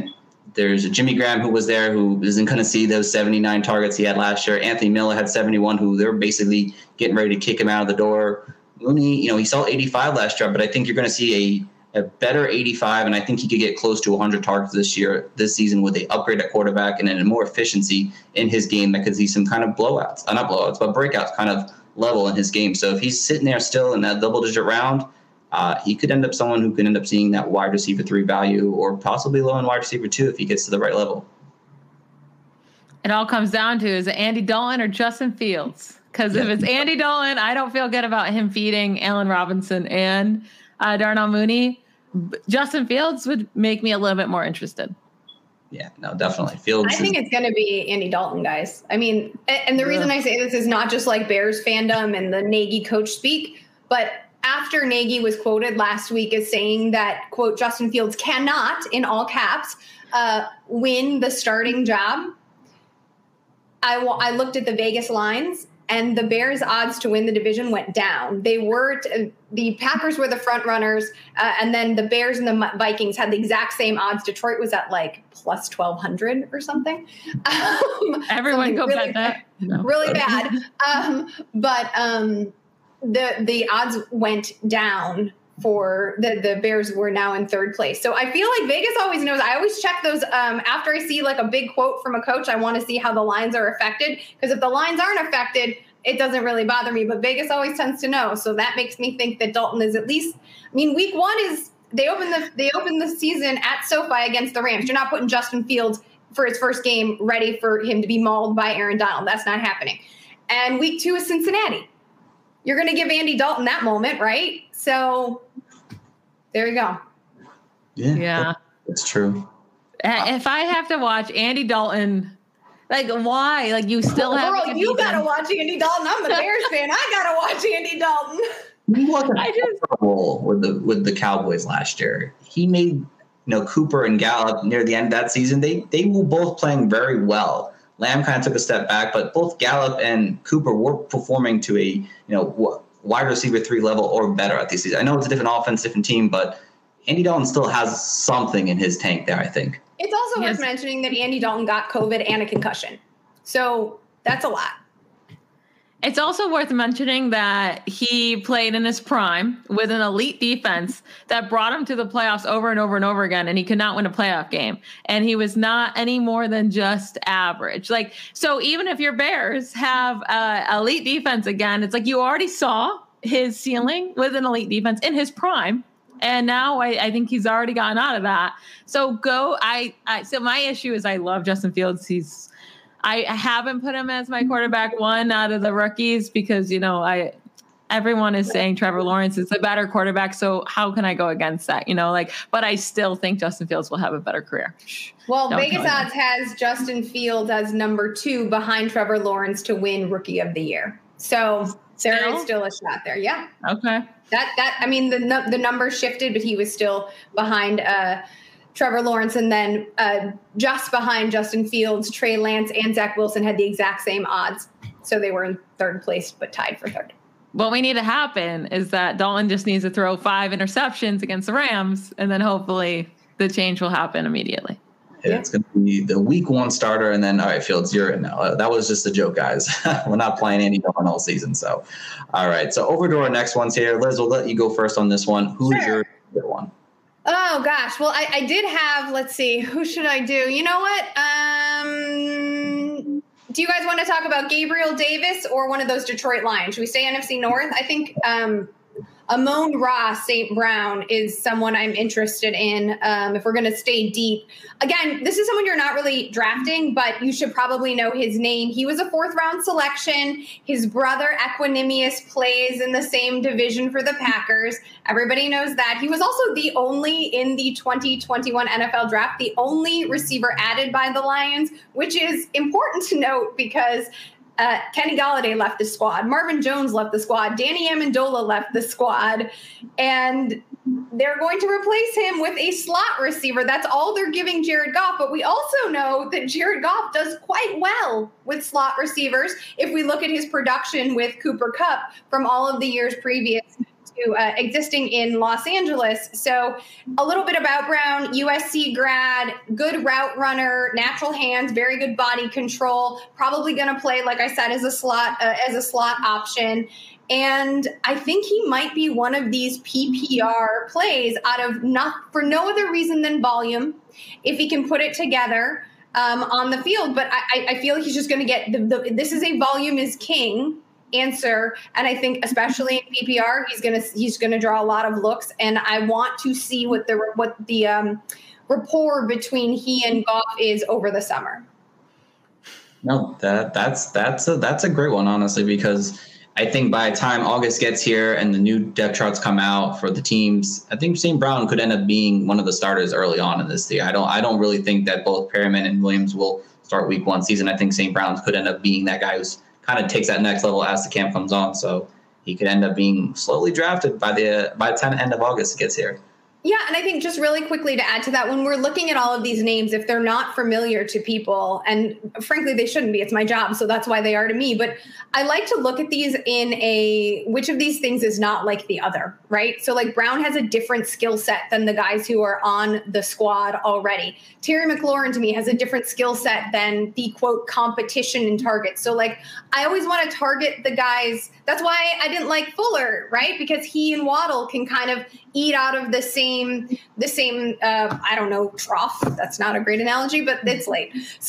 There's Jimmy Graham who was there who isn't going to see those 79 targets he had last year. Anthony Miller had 71, who they're basically getting ready to kick him out of the door. Mooney, he saw 85 last year, but I think you're going to see a better 85, and I think he could get close to 100 targets this season with a upgrade at quarterback and then more efficiency in his game that could see some kind of blowouts, not blowouts, but breakouts kind of level in his game. So if he's sitting there still in that double-digit round, he could end up someone who could end up seeing that wide receiver 3 value or possibly low in wide receiver 2 if he gets to the right level. It all comes down to, is it Andy Dalton or Justin Fields? Because if it's Andy Dalton, I don't feel good about him feeding Allen Robinson and Darnell Mooney. Justin Fields would make me a little bit more interested. Yeah, no, definitely. Fields. I think it's going to be Andy Dalton, guys. I mean, and the reason I say this is not just like Bears fandom and the Nagy coach speak, but after Nagy was quoted last week as saying that, quote, Justin Fields cannot, in all caps, win the starting job, I looked at the Vegas lines, and the Bears' odds to win the division went down. The Packers were the front runners, and then the Bears and the Vikings had the exact same odds. Detroit was at like plus 1,200 or something. Everyone go bet that. No. Really bad. But the odds went down for the Bears were now in third place. So I feel like Vegas always knows. I always check those after I see like a big quote from a coach. I want to see how the lines are affected, because if the lines aren't affected, it doesn't really bother me. But Vegas always tends to know. So that makes me think that Dalton is at least, week 1 is they open the season at SoFi against the Rams. You're not putting Justin Fields for his first game ready for him to be mauled by Aaron Donald. That's not happening. And week 2 is Cincinnati. You're going to give Andy Dalton that moment, right? So there you go. Yeah. That's true. If I have to watch Andy Dalton, like, why? Like, you still have Girl, you got to watch Andy Dalton. I'm a Bears fan. I got to watch Andy Dalton. He wasn't horrible with the Cowboys last year. He made Cooper and Gallup near the end of that season. They were both playing very well. Lamb kind of took a step back, but both Gallup and Cooper were performing to a wide receiver 3 level or better at this season. I know it's a different offense, different team, but Andy Dalton still has something in his tank there, I think. It's also worth mentioning that Andy Dalton got COVID and a concussion. So that's a lot. It's also worth mentioning that he played in his prime with an elite defense that brought him to the playoffs over and over and over again, and he could not win a playoff game. And he was not any more than just average. Like, so even if your Bears have elite defense again, it's like you already saw his ceiling with an elite defense in his prime. And now I think he's already gotten out of that. So so my issue is I love Justin Fields. I haven't put him as my quarterback 1 out of the rookies because, everyone is saying Trevor Lawrence is a better quarterback. So how can I go against that? But I still think Justin Fields will have a better career. Well, Vegas odds has Justin Fields as number 2 behind Trevor Lawrence to win Rookie of the Year. So there is still a shot there. Yeah. Okay. The number shifted, but he was still behind Trevor Lawrence, and then just behind Justin Fields, Trey Lance, and Zach Wilson had the exact same odds. So they were in third place, but tied for third. What we need to happen is that Dalton just needs to throw 5 interceptions against the Rams, and then hopefully the change will happen immediately. Yeah. It's going to be the week 1 starter, and then, all right, Fields, you're in now. That was just a joke, guys. We're not playing Andy Dalton all season. So, all right. So over to our next ones here. Liz, we'll let you go first on this one. Who's your favorite one? Oh, gosh. Well, I did have, let's see, who should I do? You know what? Do you guys want to talk about Gabriel Davis or one of those Detroit Lions? Should we stay NFC North? I think Amon-Ra St. Brown is someone I'm interested in if we're going to stay deep. Again, this is someone you're not really drafting, but you should probably know his name. He was a 4th-round selection. His brother, Equanimeous, plays in the same division for the Packers. Everybody knows that. He was also the only in the 2021 NFL draft, the only receiver added by the Lions, which is important to note because Kenny Golladay left the squad. Marvin Jones left the squad. Danny Amendola left the squad. And they're going to replace him with a slot receiver. That's all they're giving Jared Goff. But we also know that Jared Goff does quite well with slot receivers if we look at his production with Cooper Kupp from all of the years previous existing in Los Angeles. So a little bit about Brown, USC grad, good route runner, natural hands, very good body control, probably going to play, like I said, as a slot option. And I think he might be one of these PPR plays for no other reason than volume, if he can put it together on the field. But I feel he's just going to get this is a volume is king answer. And I think especially in PPR, he's gonna draw a lot of looks. And I want to see what the rapport between he and Goff is over the summer. No, that's a great one, honestly, because I think by the time August gets here and the new depth charts come out for the teams, I think St. Brown could end up being one of the starters early on in this year. I don't really think that both Perriman and Williams will start week one season. I think St. Brown's could end up being that guy who's kind of takes that next level as the camp comes on. So he could end up being slowly drafted by the time the end of August gets here. Yeah, and I think just really quickly to add to that, when we're looking at all of these names, if they're not familiar to people, and frankly, they shouldn't be, it's my job, so that's why they are to me. But I like to look at these in which of these things is not like the other, right? So like Brown has a different skill set than the guys who are on the squad already. Terry McLaurin to me has a different skill set than the quote competition in targets. So like I always want to target the guys. That's why I didn't like Fuller, right? Because he and Waddle can kind of eat out of the same I don't know, trough. That's not a great analogy, but it's late. So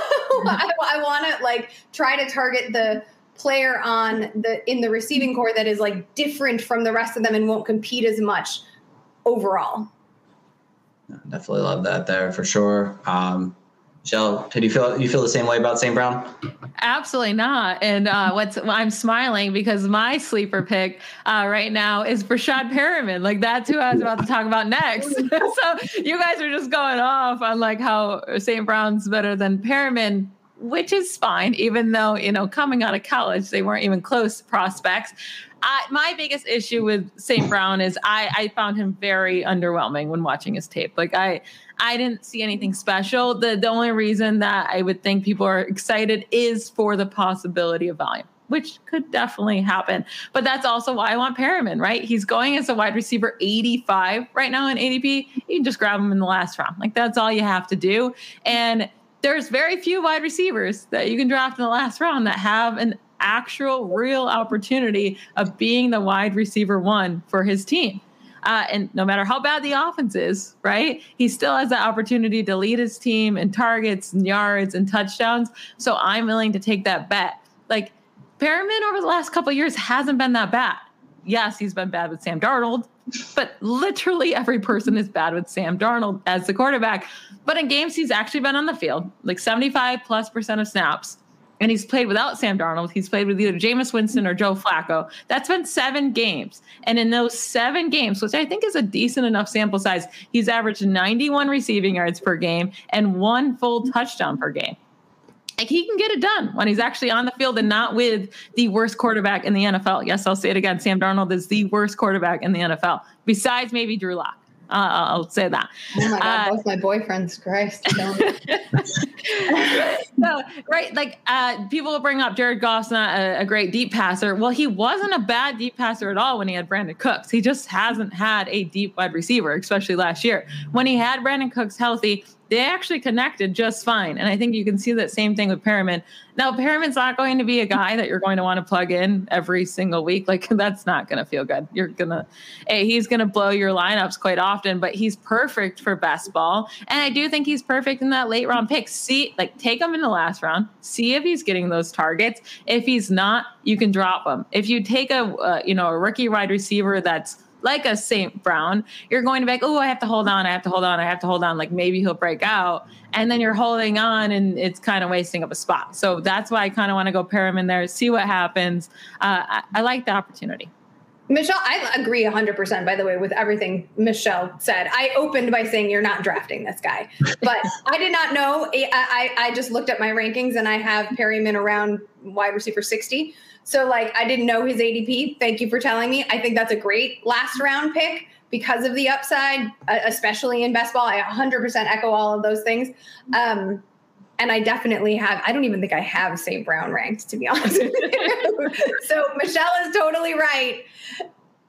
I want to like try to target the player in the receiving core that is like different from the rest of them and won't compete as much overall. Definitely love that there for sure. Michelle, did you feel the same way about St. Brown? Absolutely not. And I'm smiling because my sleeper pick right now is Breshad Perriman. Like that's who I was about to talk about next. So you guys are just going off on like how St. Brown's better than Perriman, which is fine, even though, coming out of college, they weren't even close prospects. My biggest issue with St. Brown is I found him very underwhelming when watching his tape. Like I didn't see anything special. The only reason that I would think people are excited is for the possibility of volume, which could definitely happen. But that's also why I want Perriman, right? He's going as a wide receiver 85 right now in ADP. You can just grab him in the last round. Like that's all you have to do. And there's very few wide receivers that you can draft in the last round that have an actual real opportunity of being the wide receiver one for his team. And no matter how bad the offense is, right, he still has the opportunity to lead his team in targets and yards and touchdowns. So I'm willing to take that bet. Like Perriman over the last couple of years hasn't been that bad. Yes, he's been bad with Sam Darnold, but literally every person is bad with Sam Darnold as the quarterback. But in games, he's actually been on the field, like 75+% of snaps. And he's played without Sam Darnold. He's played with either Jameis Winston or Joe Flacco. That's been 7 games. And in those 7 games, which I think is a decent enough sample size, he's averaged 91 receiving yards per game and 1 full touchdown per game. Like he can get it done when he's actually on the field and not with the worst quarterback in the NFL. Yes, I'll say it again. Sam Darnold is the worst quarterback in the NFL, besides maybe Drew Lock. I'll say that. Oh my God, both my boyfriends, Christ. So, right, like people will bring up Jared Goff's not a great deep passer. Well, he wasn't a bad deep passer at all when he had Brandon Cooks. He just hasn't had a deep wide receiver, especially last year. When he had Brandon Cooks healthy, they actually connected just fine. And I think you can see that same thing with Perriman. Now, Perriman's not going to be a guy that you're going to want to plug in every single week. Like, that's not going to feel good. He's going to blow your lineups quite often, but he's perfect for best ball. And I do think he's perfect in that late round pick. Take him in the last round, see if he's getting those targets. If he's not, you can drop him. If you take a rookie wide receiver that's like a St. Brown, you're going to be like, oh, I have to hold on. Like maybe he'll break out. And then you're holding on and it's kind of wasting up a spot. So that's why I kind of want to go Perriman there, see what happens. I like the opportunity. Michelle, I agree 100%, by the way, with everything Michelle said. I opened by saying you're not drafting this guy, but I did not know. I just looked at my rankings and I have Perriman around wide receiver 60. So I didn't know his ADP. Thank you for telling me. I think that's a great last round pick because of the upside, especially in best ball. I 100% echo all of those things. And I definitely I don't even think I have St. Brown ranked, to be honest with you. So Michelle is totally right.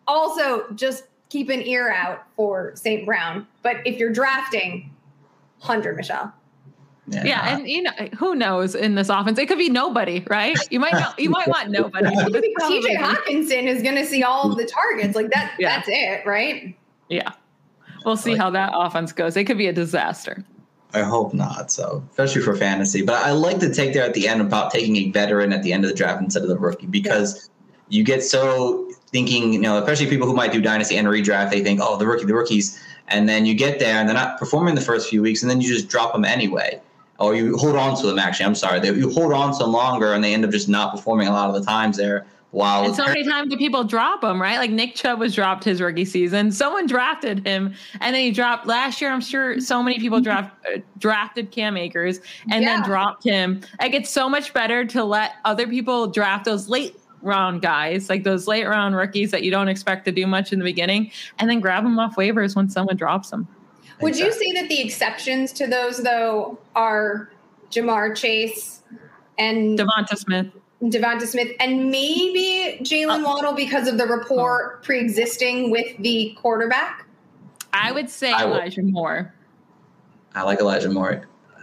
also just keep an ear out for St. Brown. But if you're drafting, 100 Michelle. Yeah, and who knows in this offense? It could be nobody, right? You might want nobody. TJ Hawkinson is going to see all of the targets. Like that. Yeah. That's it, right? Yeah, we'll see how that offense goes. It could be a disaster. I hope not. So, especially for fantasy, but I like to take there at the end about taking a veteran at the end of the draft instead of the rookie, because you get so thinking, especially people who might do dynasty and redraft, they think, oh, the rookies, and then you get there and they're not performing the first few weeks, and then you just drop them anyway. Or you hold on to them, actually. I'm sorry. You hold on to them longer, and they end up just not performing a lot of the times there. Wow. And so many times do people drop them, right? Like Nick Chubb was dropped his rookie season. Someone drafted him, and then he dropped last year. I'm sure so many people drafted Cam Akers and then dropped him. Like, it's so much better to let other people draft those late round guys, like those late round rookies that you don't expect to do much in the beginning, and then grab them off waivers when someone drops them. Would you say that the exceptions to those, though, are Ja'Marr Chase and Devonta Smith, and maybe Jalen Waddle because of the rapport pre-existing with the quarterback? I would say Elijah Moore. I like Elijah Moore.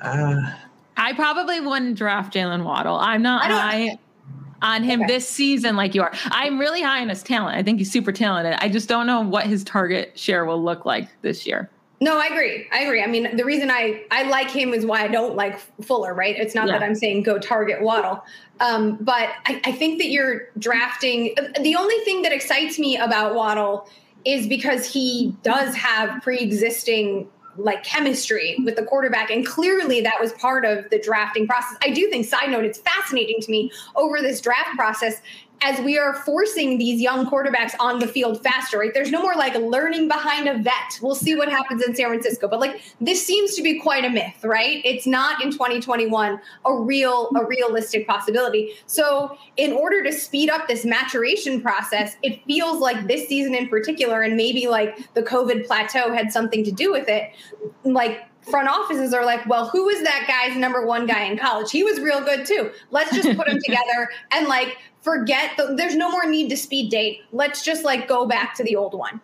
I probably wouldn't draft Jalen Waddle. I'm not high on him this season like you are. I'm really high on his talent. I think he's super talented. I just don't know what his target share will look like this year. No, I agree. I mean, the reason I like him is why I don't like Fuller, right? It's not that I'm saying go target Waddle. But I think that you're drafting. The only thing that excites me about Waddle is because he does have pre-existing chemistry with the quarterback. And clearly that was part of the drafting process. I do think, side note, it's fascinating to me over this draft process as we are forcing these young quarterbacks on the field faster, right? There's no more learning behind a vet. We'll see what happens in San Francisco. But this seems to be quite a myth, right? It's not in 2021 a realistic possibility. So in order to speed up this maturation process, it feels like this season in particular, and maybe the COVID plateau had something to do with it, front offices are well, who is that guy's number one guy in college? He was real good too. Let's just put him together and forget there's no more need to speed date. Let's just go back to the old one.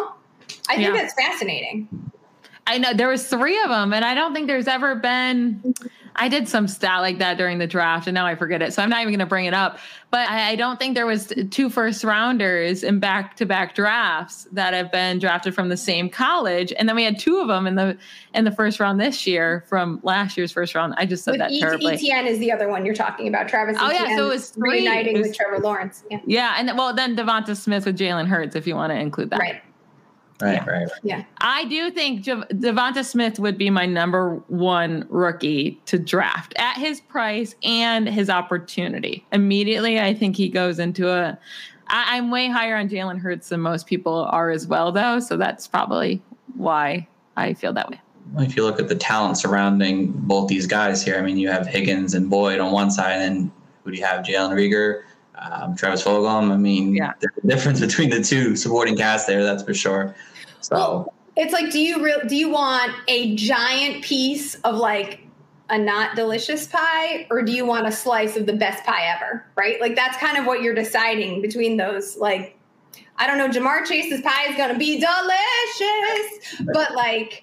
I think that's fascinating. I know there was 3 of them, and I don't think there's ever been. I did some stat like that during the draft, and now I forget it, so I'm not even going to bring it up. But I don't think there was 2 first-rounders in back-to-back drafts that have been drafted from the same college, and then we had 2 of them in the first round this year from last year's first round. I just said that terribly. Etienne is the other one you're talking about, Travis Etienne. Oh yeah, so it was reuniting with Trevor Lawrence. Yeah, and then Devonta Smith with Jalen Hurts, if you want to include that. Right. Right. Yeah. I do think Devonta Smith would be my number 1 rookie to draft at his price and his opportunity. Immediately, I think he goes into I'm way higher on Jalen Hurts than most people are as well, though. So that's probably why I feel that way. Well, if you look at the talent surrounding both these guys here, I mean, you have Higgins and Boyd on one side, and who do you have? Jalen Reagor, Travis Fulgham. I mean, there's a difference between the 2 supporting cast there, that's for sure. So well, it's do you want a giant piece of a not delicious pie, or do you want a slice of the best pie ever, right? That's kind of what you're deciding between those. I don't know, Ja'Marr Chase's pie is going to be delicious, but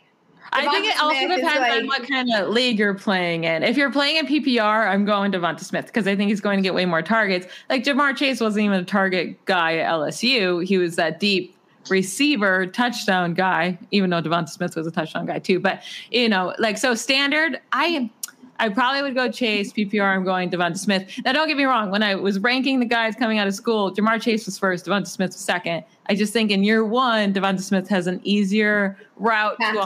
I think it also depends on what kind of league you're playing in. If you're playing in PPR, I'm going Devonta Smith because I think he's going to get way more targets. Ja'Marr Chase wasn't even a target guy at LSU. He was that deep receiver touchdown guy, even though Devonta Smith was a touchdown guy too. But, so standard, I probably would go Chase. PPR, I'm going Devonta Smith. Now, don't get me wrong. When I was ranking the guys coming out of school, Ja'Marr Chase was first, Devonta Smith was second. I just think in year 1, Devonta Smith has an easier route to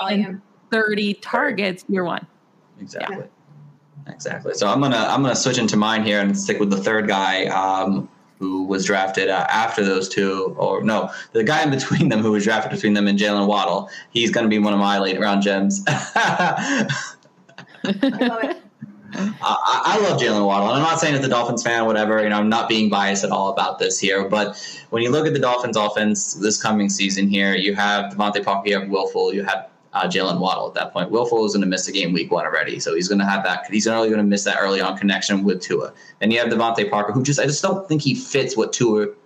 130 targets year 1. Exactly. Yeah. Exactly. So I'm gonna switch into mine here and stick with the third guy who was drafted after those 2, or no, the guy in between them who was drafted between them and Jalen Waddle. He's going to be one of my late round gems. I love it. I love Jalen Waddle, and I'm not saying as a Dolphins fan, whatever. I'm not being biased at all about this here. But when you look at the Dolphins' offense this coming season here, you have Devontae Parker, you have Will Fuller, you have Jalen Waddle at that point. Will Fuller is going to miss the game week 1 already, so he's going to have that. He's only going to miss that early on connection with Tua. Then you have Devontae Parker, who I just don't think he fits what Tua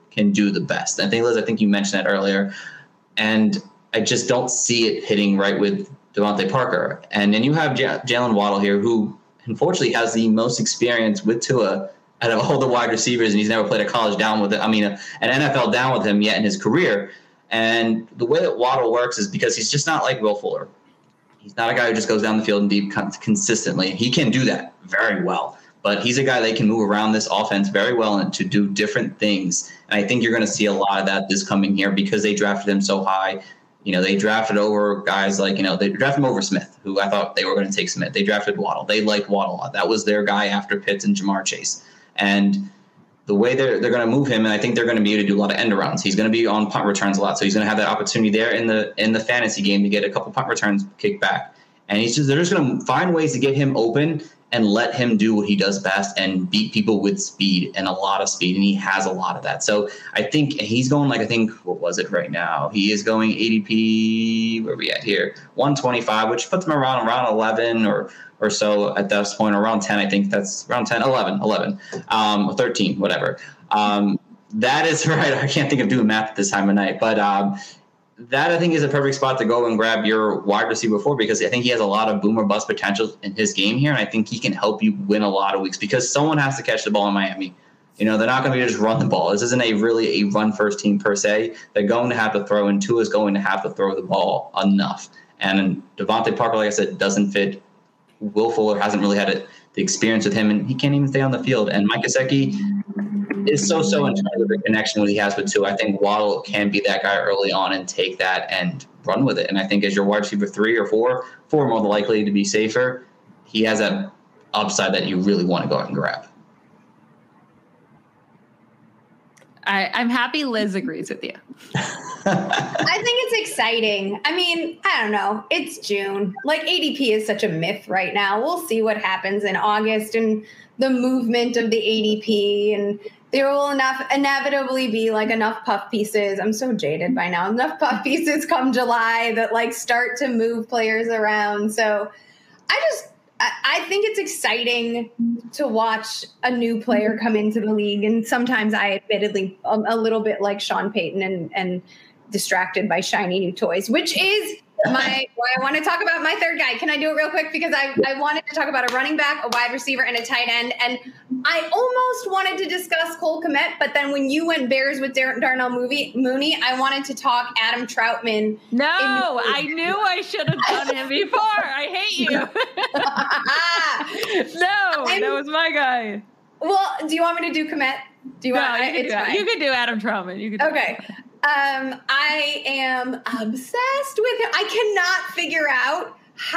can do the best. I think, Liz, you mentioned that earlier. And I just don't see it hitting right with Devontae Parker. And then you have Jalen Waddle here, who unfortunately has the most experience with Tua out of all the wide receivers, and he's never played a college down with it. an NFL down with him yet in his career. And the way that Waddle works is because he's just not like Will Fuller. He's not a guy who just goes down the field and deep consistently. He can do that very well, but he's a guy that can move around this offense very well and to do different things. And I think you're going to see a lot of that this coming year because they drafted him so high. They drafted over guys like, they drafted him over Smith, who I thought they were going to take Smith. They drafted Waddle. They liked Waddle a lot. That was their guy after Pitts and Jamar Chase. And the way they're going to move him, and I think they're going to be able to do a lot of end arounds. He's going to be on punt returns a lot, so he's going to have that opportunity there in the fantasy game to get a couple punt returns kicked back. And they're just going to find ways to get him open and let him do what he does best and beat people with speed and a lot of speed, and he has a lot of that. So I think he's going what was it right now? He is going ADP, where are we at here? 125, which puts him around 11 or so at this point, around 10. I think that's around 10, 11, 13, whatever. That is right. I can't think of doing math at this time of night, but that I think is a perfect spot to go and grab your wide receiver for, because I think he has a lot of boom or bust potential in his game here. And I think he can help you win a lot of weeks because someone has to catch the ball in Miami. They're not going to be just run the ball. This isn't a run first team per se. They're going to have to throw, and Tua is going to have to throw the ball enough. And Devontae Parker, like I said, doesn't fit. Will Fuller hasn't really had the experience with him, and he can't even stay on the field. And Mike Gesicki is so in terms of the connection that he has with Tua. I think Waddle can be that guy early on and take that and run with it. And I think as your wide receiver 3 or 4 more likely to be safer, he has that upside that you really want to go out and grab. I'm happy Liz agrees with you. I think it's exciting. I don't know. It's June. ADP is such a myth right now. We'll see what happens in August and the movement of the ADP, and there will inevitably be enough puff pieces. I'm so jaded by now. Enough puff pieces come July that start to move players around. So I think it's exciting to watch a new player come into the league. And sometimes I admittedly a little bit like Sean Payton and distracted by shiny new toys, which is why I want to talk about my third guy. Can I do it real quick? Because I wanted to talk about a running back, a wide receiver, and a tight end. And I almost wanted to discuss Cole Kmet, but then when you went Bears with Darnell Mooney, I wanted to talk Adam Troutman. No, I knew I should have done him before. I hate you. No, that was my guy. Well, do you want me to do Kmet? You can do Adam Troutman. Okay. I am obsessed with him. I cannot figure out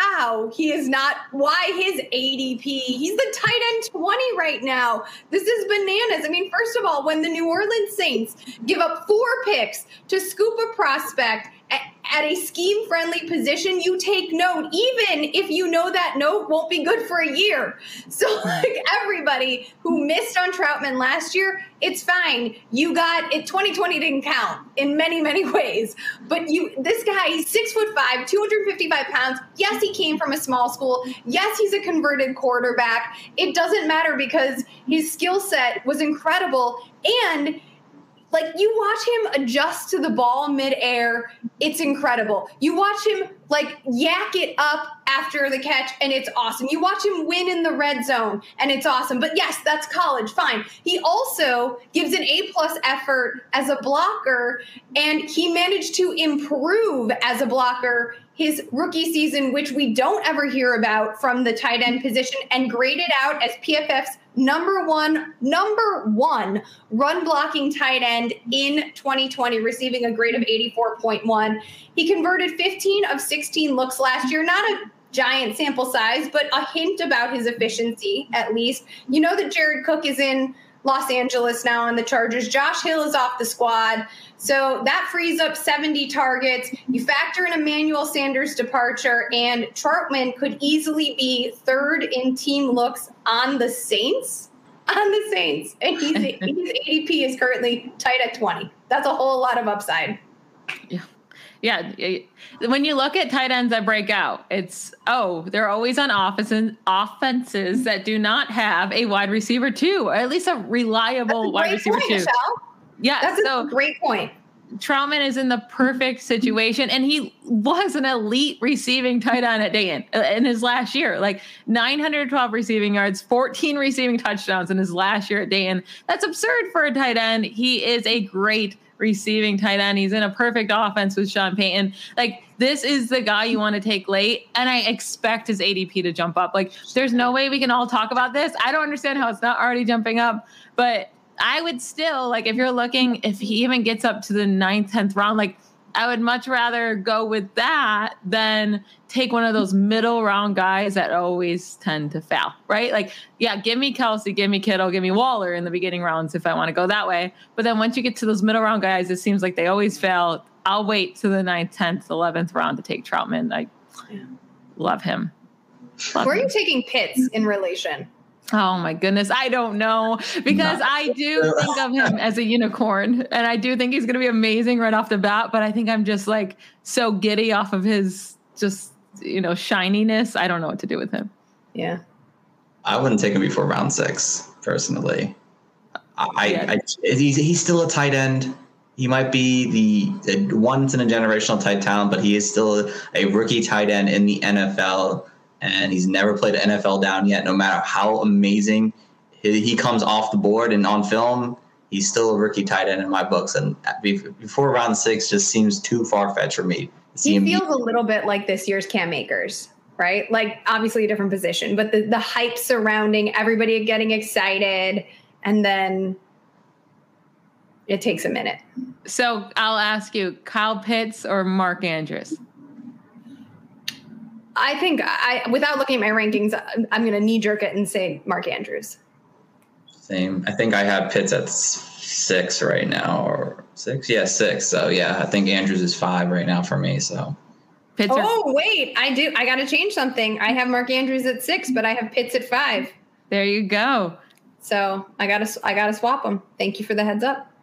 why his ADP, he's the tight end 20 right now. This is bananas. First of all, when the New Orleans Saints give up 4 picks to scoop a prospect at a scheme-friendly position, you take note, even if you know that note won't be good for a year. So, everybody who missed on Troutman last year, it's fine. You got it. 2020 didn't count in many, many ways. But this guy, he's 6'5", 255 pounds. Yes, he came from a small school. Yes, he's a converted quarterback. It doesn't matter because his skill set was incredible. And you watch him adjust to the ball midair. It's incredible. You watch him yak it up after the catch, and it's awesome. You watch him win in the red zone, and it's awesome. But yes, that's college. Fine. He also gives an A+ effort as a blocker, and he managed to improve as a blocker his rookie season, which we don't ever hear about from the tight end position, and graded out as PFF's number one run blocking tight end in 2020, receiving a grade of 84.1. He converted 15 of 16 looks last year. Not a giant sample size, but a hint about his efficiency, at least. You know that Jared Cook is in Los Angeles now on the Chargers. Josh Hill is off the squad. So that frees up 70 targets. You factor in Emmanuel Sanders' departure, and Troutman could easily be third in team looks on the Saints. And his ADP is currently tight at 20. That's a whole lot of upside. Yeah. When you look at tight ends that break out, they're always on offenses that do not have a wide receiver 2, or at least a reliable wide receiver 2. Yeah, That's a great point. Trautman is in the perfect situation, and he was an elite receiving tight end at Dayton in his last year, like 912 receiving yards, 14 receiving touchdowns in his last year at Dayton. That's absurd for a tight end. He is a great receiving tight end. He's in a perfect offense with Sean Payton. Like, this is the guy you want to take late, and I expect his ADP to jump up. Like, there's no way we can all talk about this. I don't understand how it's not already jumping up, but I would still, like, if you're looking, if he even gets up to the 9th, 10th round, like, I would much rather go with that than take one of those middle round guys that always tend to fail, right? Like, yeah, give me Kelsey, give me Kittle, give me Waller in the beginning rounds if I want to go that way. But then once you get to those middle round guys, it seems like they always fail. I'll wait to the 9th, 10th, 11th round to take Trautman. I love him. Where are you taking Pitts in relation? Oh my goodness. I don't know, because I do think of him as a unicorn, and I do think he's going to be amazing right off the bat. But I think I'm just like so giddy off of his just, shininess. I don't know what to do with him. Yeah. I wouldn't take him before round 6 personally. He's still a tight end. He might be the once in a generational tight talent, but he is still a rookie tight end in the NFL. And he's never played NFL down yet. No matter how amazing he comes off the board and on film, he's still a rookie tight end in my books. And before round 6 just seems too far-fetched for me. He feels a little bit like this year's Cam Akers, right? Like, obviously a different position, but the hype surrounding everybody getting excited, and then it takes a minute. So I'll ask you, Kyle Pitts or Mark Andrews? I think without looking at my rankings, I'm going to knee jerk it and say Mark Andrews. Same. I think I have Pitts at 6 right now, or 6. Yeah, 6. So yeah, I think Andrews is 5 right now for me. So. Pitts wait, I got to change something. I have Mark Andrews at 6, but I have Pitts at 5. There you go. So I gotta swap them. Thank you for the heads up.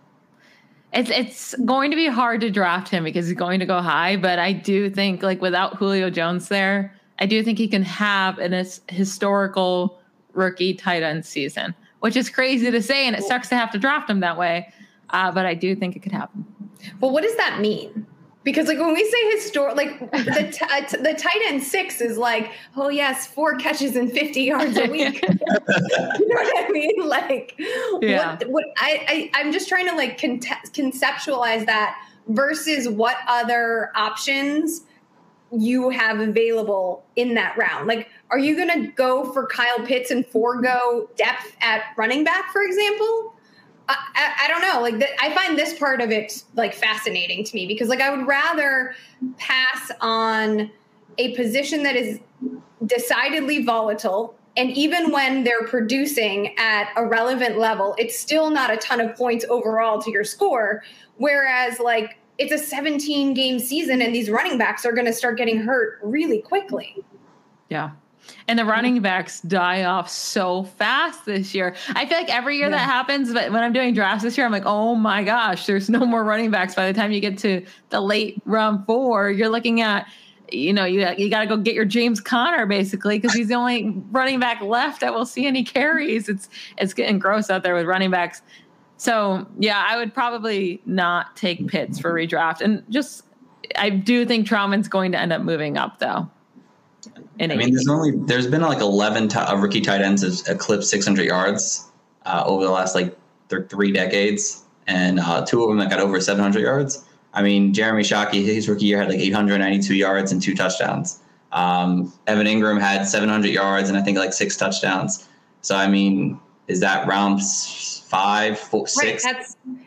It's going to be hard to draft him because he's going to go high, but I do think, like, without Julio Jones there, I do think he can have an historical rookie tight end season, which is crazy to say, and it sucks to have to draft him that way, but I do think it could happen. Well, what does that mean? Because, like, when we say historic, like, the tight end 6 is like, oh yes, 4 catches and 50 yards a week. You know what I mean? Like, yeah. I'm just trying to, like, conceptualize that versus what other options you have available in that round. Like, are you going to go for Kyle Pitts and forego depth at running back, for example? I don't know. Like, I find this part of it, like, fascinating to me, because, like, I would rather pass on a position that is decidedly volatile, and even when they're producing at a relevant level, it's still not a ton of points overall to your score. Whereas, like, it's a 17-game season, and these running backs are going to start getting hurt really quickly. Yeah. And the running backs die off so fast this year. I feel like every year that happens, but when I'm doing drafts this year, I'm like, oh my gosh, there's no more running backs. By the time you get to the late round 4, you're looking at, you got to go get your James Conner, basically, because he's the only running back left that will see any carries. It's getting gross out there with running backs. So, yeah, I would probably not take Pitts for redraft. And I do think Trautman's going to end up moving up, though. I mean, there's been like 11 rookie tight ends have eclipsed 600 yards over the last, like, 3 decades, and 2 of them that got over 700 yards. I mean, Jeremy Shockey, his rookie year, had like 892 yards and 2 touchdowns. Evan Ingram had 700 yards and I think like 6 touchdowns. So, I mean, is that round 5, 4, 6? Right,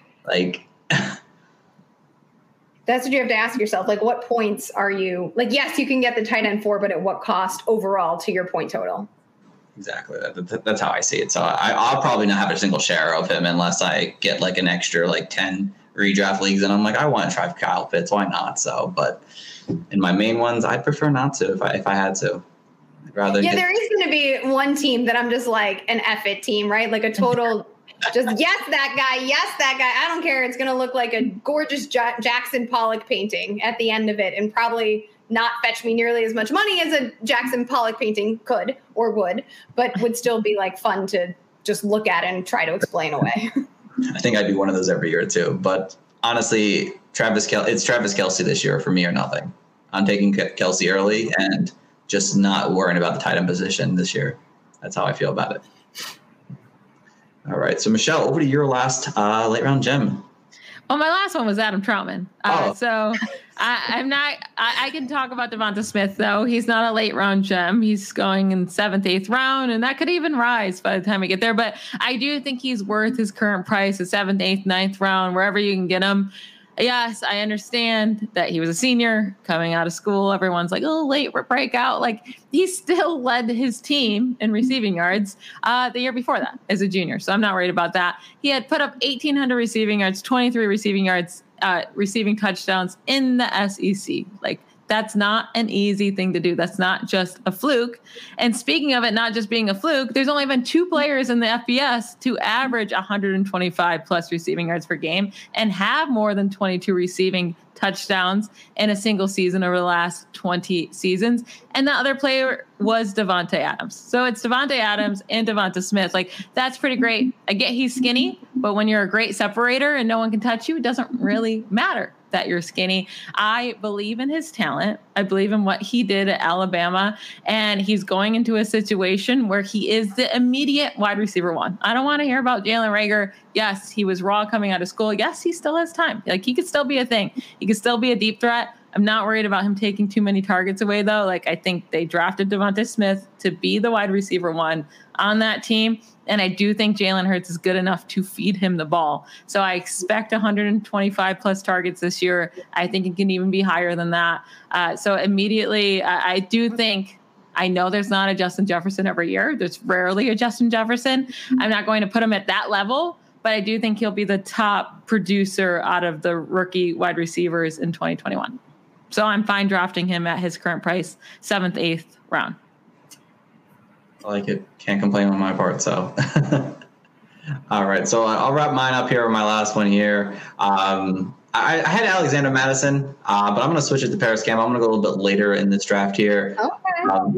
that's what you have to ask yourself. Like, what points are you, like, yes, you can get the tight end 4, but at what cost overall to your point total? Exactly. That's how I see it. So I'll probably not have a single share of him unless I get like an extra like 10 redraft leagues. And I'm like, I want to try Kyle Pitts. Why not? So, but in my main ones, I'd prefer not to if I had to. I'd rather there is going to be one team that I'm just like an F it team, right? Like a total just yes, that guy. Yes, that guy. I don't care. It's going to look like a gorgeous Jackson Pollock painting at the end of it, and probably not fetch me nearly as much money as a Jackson Pollock painting could or would, but would still be like fun to just look at and try to explain away. I think I'd be one of those every year too. But honestly, it's Travis Kelce this year for me or nothing. I'm taking Kelce early and just not worrying about the tight end position this year. That's how I feel about it. All right. So, Michelle, over to your last late round gem. Well, my last one was Adam Trautman. So I can talk about Devonta Smith, though. He's not a late round gem. He's going in 7th, 8th round, and that could even rise by the time we get there. But I do think he's worth his current price at 7th, 8th, 9th round, wherever you can get him. Yes, I understand that he was a senior coming out of school. Everyone's like, oh, late breakout. Like, he still led his team in receiving yards the year before that as a junior. So I'm not worried about that. He had put up 1,800 receiving yards, 23 receiving yards, receiving touchdowns in the SEC. Like, that's not an easy thing to do. That's not just a fluke. And speaking of it not just being a fluke, there's only been 2 players in the FBS to average 125 plus receiving yards per game and have more than 22 receiving touchdowns in a single season over the last 20 seasons. And the other player was Davante Adams. So it's Davante Adams and Devonta Smith. Like, that's pretty great. I get he's skinny, but when you're a great separator and no one can touch you, it doesn't really matter that you're skinny. I believe in his talent. I believe in what he did at Alabama, and he's going into a situation where he is the immediate wide receiver 1. I don't want to hear about Jalen Reagor. Yes, he was raw coming out of school. Yes, he still has time. Like, he could still be a thing. He could still be a deep threat. I'm not worried about him taking too many targets away, though. Like, I think they drafted Devonta Smith to be the wide receiver 1 on that team. And I do think Jalen Hurts is good enough to feed him the ball. So I expect 125 plus targets this year. I think it can even be higher than that. So immediately, I do think, I know there's not a Justin Jefferson every year. There's rarely a Justin Jefferson. I'm not going to put him at that level, but I do think he'll be the top producer out of the rookie wide receivers in 2021. So I'm fine drafting him at his current price, 7th, 8th round. I like it. Can't complain on my part. So, all right. So I'll wrap mine up here with my last one here. I had Alexander Madison, but I'm going to switch it to Paris Campbell. I'm going to go a little bit later in this draft here. Okay.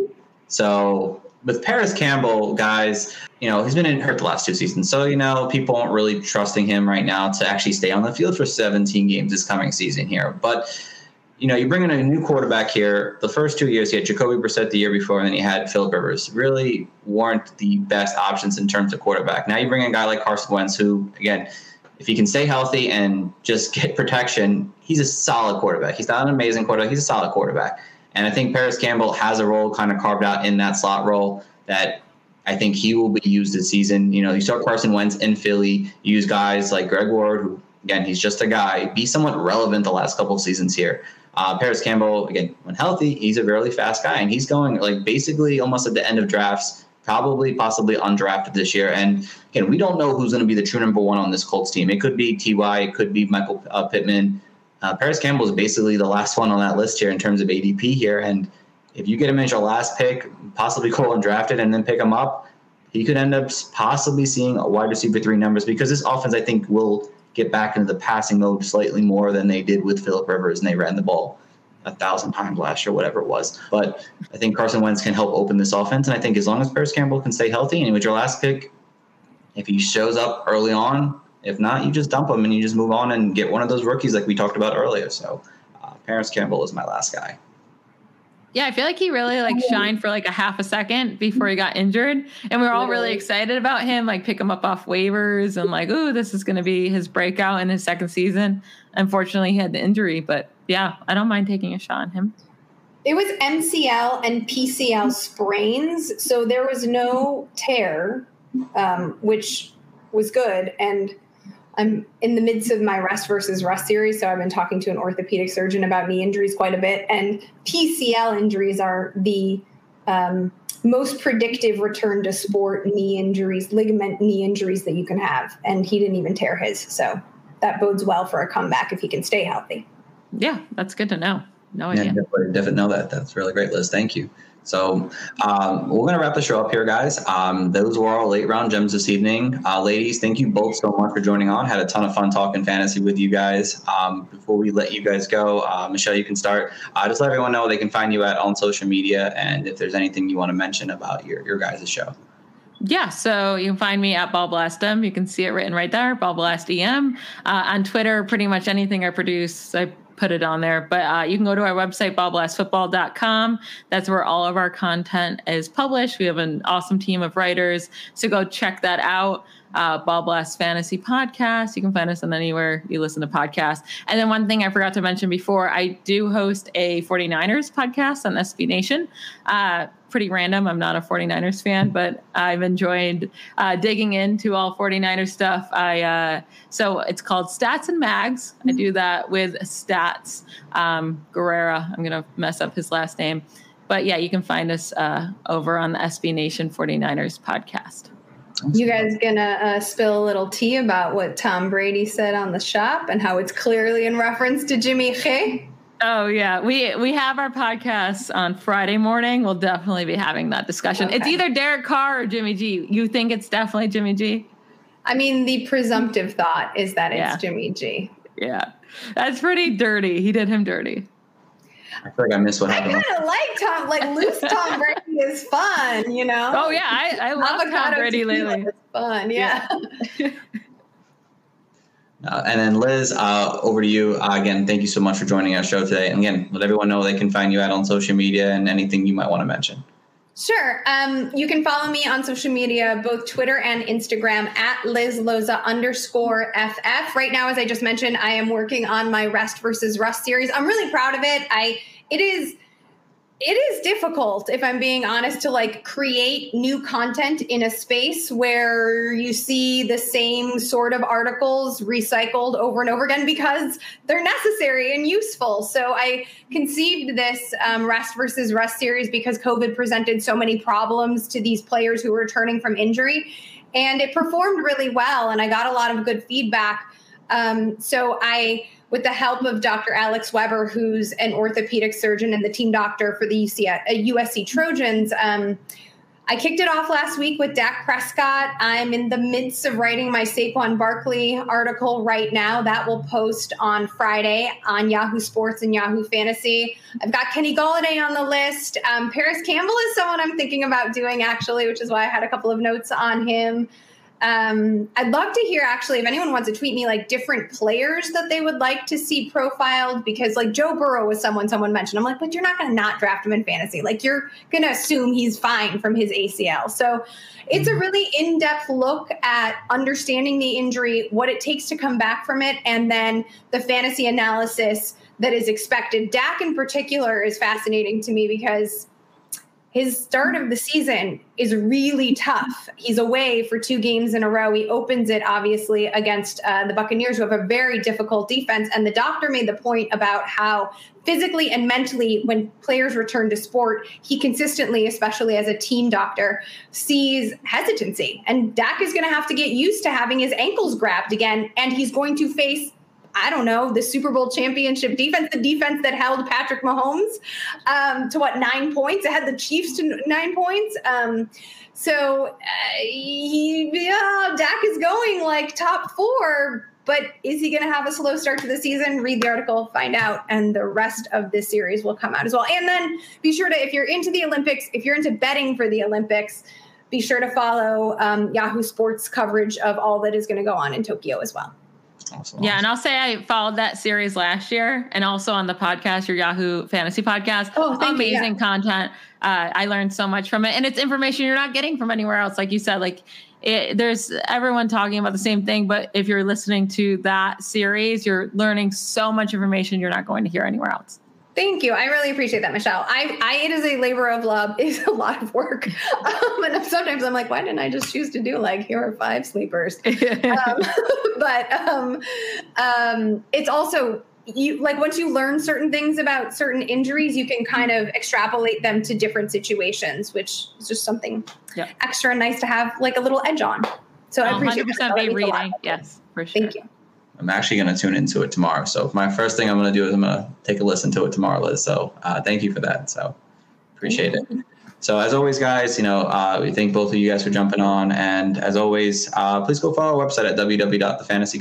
So with Paris Campbell, guys, he's been hurt the last 2 seasons. So, people aren't really trusting him right now to actually stay on the field for 17 games this coming season here. But you bring in a new quarterback here. The first 2 years, he had Jacoby Brissett the year before, and then he had Philip Rivers. Really weren't the best options in terms of quarterback. Now you bring in a guy like Carson Wentz, who, again, if he can stay healthy and just get protection, he's a solid quarterback. He's not an amazing quarterback. He's a solid quarterback. And I think Paris Campbell has a role kind of carved out in that slot role that I think he will be used this season. You start Carson Wentz in Philly, use guys like Greg Ward, who, again, he's just a guy, be somewhat relevant the last couple of seasons here. Paris Campbell, again, when healthy, he's a really fast guy, and he's going like basically almost at the end of drafts, possibly undrafted this year. And again, we don't know who's going to be the true number 1 on this Colts team. It could be T.Y., it could be Michael Pittman. Paris Campbell is basically the last one on that list here in terms of ADP here. And if you get him as your last pick, possibly go undrafted and then pick him up, he could end up possibly seeing a wide receiver 3 numbers, because this offense, I think, will get back into the passing mode slightly more than they did with Philip Rivers, and they ran the ball 1,000 times last year, whatever it was. But I think Carson Wentz can help open this offense, and I think as long as Paris Campbell can stay healthy, and with your last pick, if he shows up early on, if not, you just dump him and you just move on and get one of those rookies like we talked about earlier. So Paris Campbell is my last guy. Yeah, I feel like he really shined for a half a second before he got injured. And we were all really excited about him, pick him up off waivers and ooh, this is going to be his breakout in his second season. Unfortunately, he had the injury, but yeah, I don't mind taking a shot on him. It was MCL and PCL sprains, so there was no tear, which was good. And I'm in the midst of my rest versus rust series, so I've been talking to an orthopedic surgeon about knee injuries quite a bit. And PCL injuries are the most predictive return to sport knee injuries, ligament knee injuries that you can have. And he didn't even tear his, so that bodes well for a comeback if he can stay healthy. Yeah, that's good to know. No idea. Yeah, definitely know that. That's really great, Liz. Thank you. So we're going to wrap the show up here, guys. Those were our late round gems this evening. Ladies, thank you both so much for joining on. Had a ton of fun talking fantasy with you guys. Before we let you guys go, Michelle, you can start. Just let everyone know they can find you on social media, and if there's anything you want to mention about your guys' show. Yeah, so you can find me at BallBlastM. You can see it written right there, BallBlastEM. On Twitter, pretty much anything I produce, I put it on there. But you can go to our website, ballblastfootball.com. That's where all of our content is published. We have an awesome team of writers, so go check that out. Ball Blast Fantasy Podcast. You can find us on anywhere you listen to podcasts. And then one thing I forgot to mention before, I do host a 49ers podcast on SB Nation. Pretty random. I'm not a 49ers fan, but I've enjoyed digging into all 49ers stuff. So it's called Stats and Mags. I do that with Stats Guerrera. I'm going to mess up his last name. But yeah, you can find us over on the SB Nation 49ers podcast. You guys gonna spill a little tea about what Tom Brady said on the shop and how it's clearly in reference to Jimmy G? Oh yeah, we have our podcast on Friday morning. We'll definitely be having that discussion. Okay. It's either Derek Carr or Jimmy G. You think it's definitely Jimmy G? I mean, the presumptive thought is that it's Jimmy G. Yeah, that's pretty dirty. He did him dirty. I feel like I missed what happened. I kind of like Tom, like loose Tom Brady is fun, you know? Oh, yeah. I love Tom Brady lately. It's fun, yeah. And then Liz, over to you. Again, thank you so much for joining our show today. And again, let everyone know they can find you out on social media and anything you might want to mention. Sure. You can follow me on social media, both Twitter and Instagram at LizLoza_FF. Right now, as I just mentioned, I am working on my Rest versus Rust series. I'm really proud of it. It is difficult, if I'm being honest, to like create new content in a space where you see the same sort of articles recycled over and over again because they're necessary and useful. So I conceived this Rest versus Rust series because COVID presented so many problems to these players who were returning from injury, and it performed really well. And I got a lot of good feedback. With the help of Dr. Alex Weber, who's an orthopedic surgeon and the team doctor for the USC Trojans, I kicked it off last week with Dak Prescott. I'm in the midst of writing my Saquon Barkley article right now. That will post on Friday on Yahoo Sports and Yahoo Fantasy. I've got Kenny Golladay on the list. Paris Campbell is someone I'm thinking about doing, actually, which is why I had a couple of notes on him. I'd love to hear, actually, if anyone wants to tweet me like different players that they would like to see profiled, because like Joe Burrow was someone mentioned. I'm like, but you're not going to not draft him in fantasy. Like you're going to assume he's fine from his ACL. So it's a really in-depth look at understanding the injury, what it takes to come back from it, and then the fantasy analysis that is expected. Dak in particular is fascinating to me because his start of the season is really tough. He's away for 2 games in a row. He opens it, obviously, against the Buccaneers, who have a very difficult defense. And the doctor made the point about how physically and mentally, when players return to sport, he consistently, especially as a team doctor, sees hesitancy. And Dak is going to have to get used to having his ankles grabbed again. And he's going to face, I don't know, the Super Bowl championship defense, the defense that held Patrick Mahomes to 9 points? It had the Chiefs to 9 points. Dak is going like top 4, but is he going to have a slow start to the season? Read the article, find out, and the rest of this series will come out as well. And then be sure to, if you're into the Olympics, if you're into betting for the Olympics, be sure to follow Yahoo Sports coverage of all that is going to go on in Tokyo as well. Awesome. Yeah, and I'll say I followed that series last year, and also on the podcast, your Yahoo Fantasy Podcast. Oh, amazing content. I learned so much from it, and it's information you're not getting from anywhere else. Like you said, there's everyone talking about the same thing, but if you're listening to that series, you're learning so much information you're not going to hear anywhere else. Thank you. I really appreciate that, Michelle. It is a labor of love. It's a lot of work. And sometimes I'm like, why didn't I just choose to do here are 5 sleepers? It's also, once you learn certain things about certain injuries, you can kind of extrapolate them to different situations, which is just something extra nice to have a little edge on. So I appreciate 100% be reading. Yes, for sure. Thank you. I'm actually going to tune into it tomorrow. So my first thing I'm going to do is I'm going to take a listen to it tomorrow, Liz. So thank you for that. So appreciate it. So as always, guys, we thank both of you guys for jumping on. And as always, please go follow our website at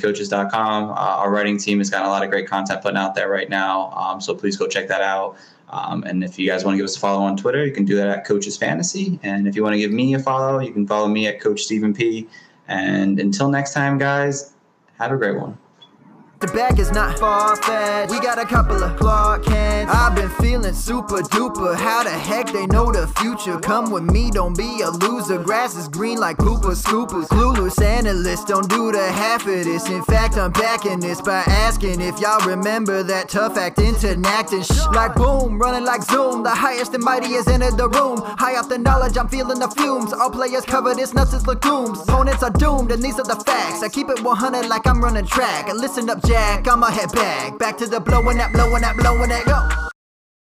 www.thefantasycoaches.com. Our writing team has got a lot of great content putting out there right now. So please go check that out. And if you guys want to give us a follow on Twitter, you can do that at Coaches Fantasy. And if you want to give me a follow, you can follow me at Coach Stephen P. And until next time, guys, have a great one. The bag is not far-fetched. We got a couple of Clark Kents. I've been feeling super duper. How the heck they know the future? Come with me, don't be a loser. Grass is green like Cooper Scoopers. Clueless analysts don't do the half of this. In fact, I'm backing this by asking if y'all remember that tough acting to acting. Like boom, running like zoom. The highest and mightiest entered the room. High off the knowledge, I'm feeling the fumes. All players covered, it's nuts as legumes. Opponents are doomed, and these are the facts. I keep it 100 like I'm running track. Listen up, Jack, I'ma head back to the blowing that, go.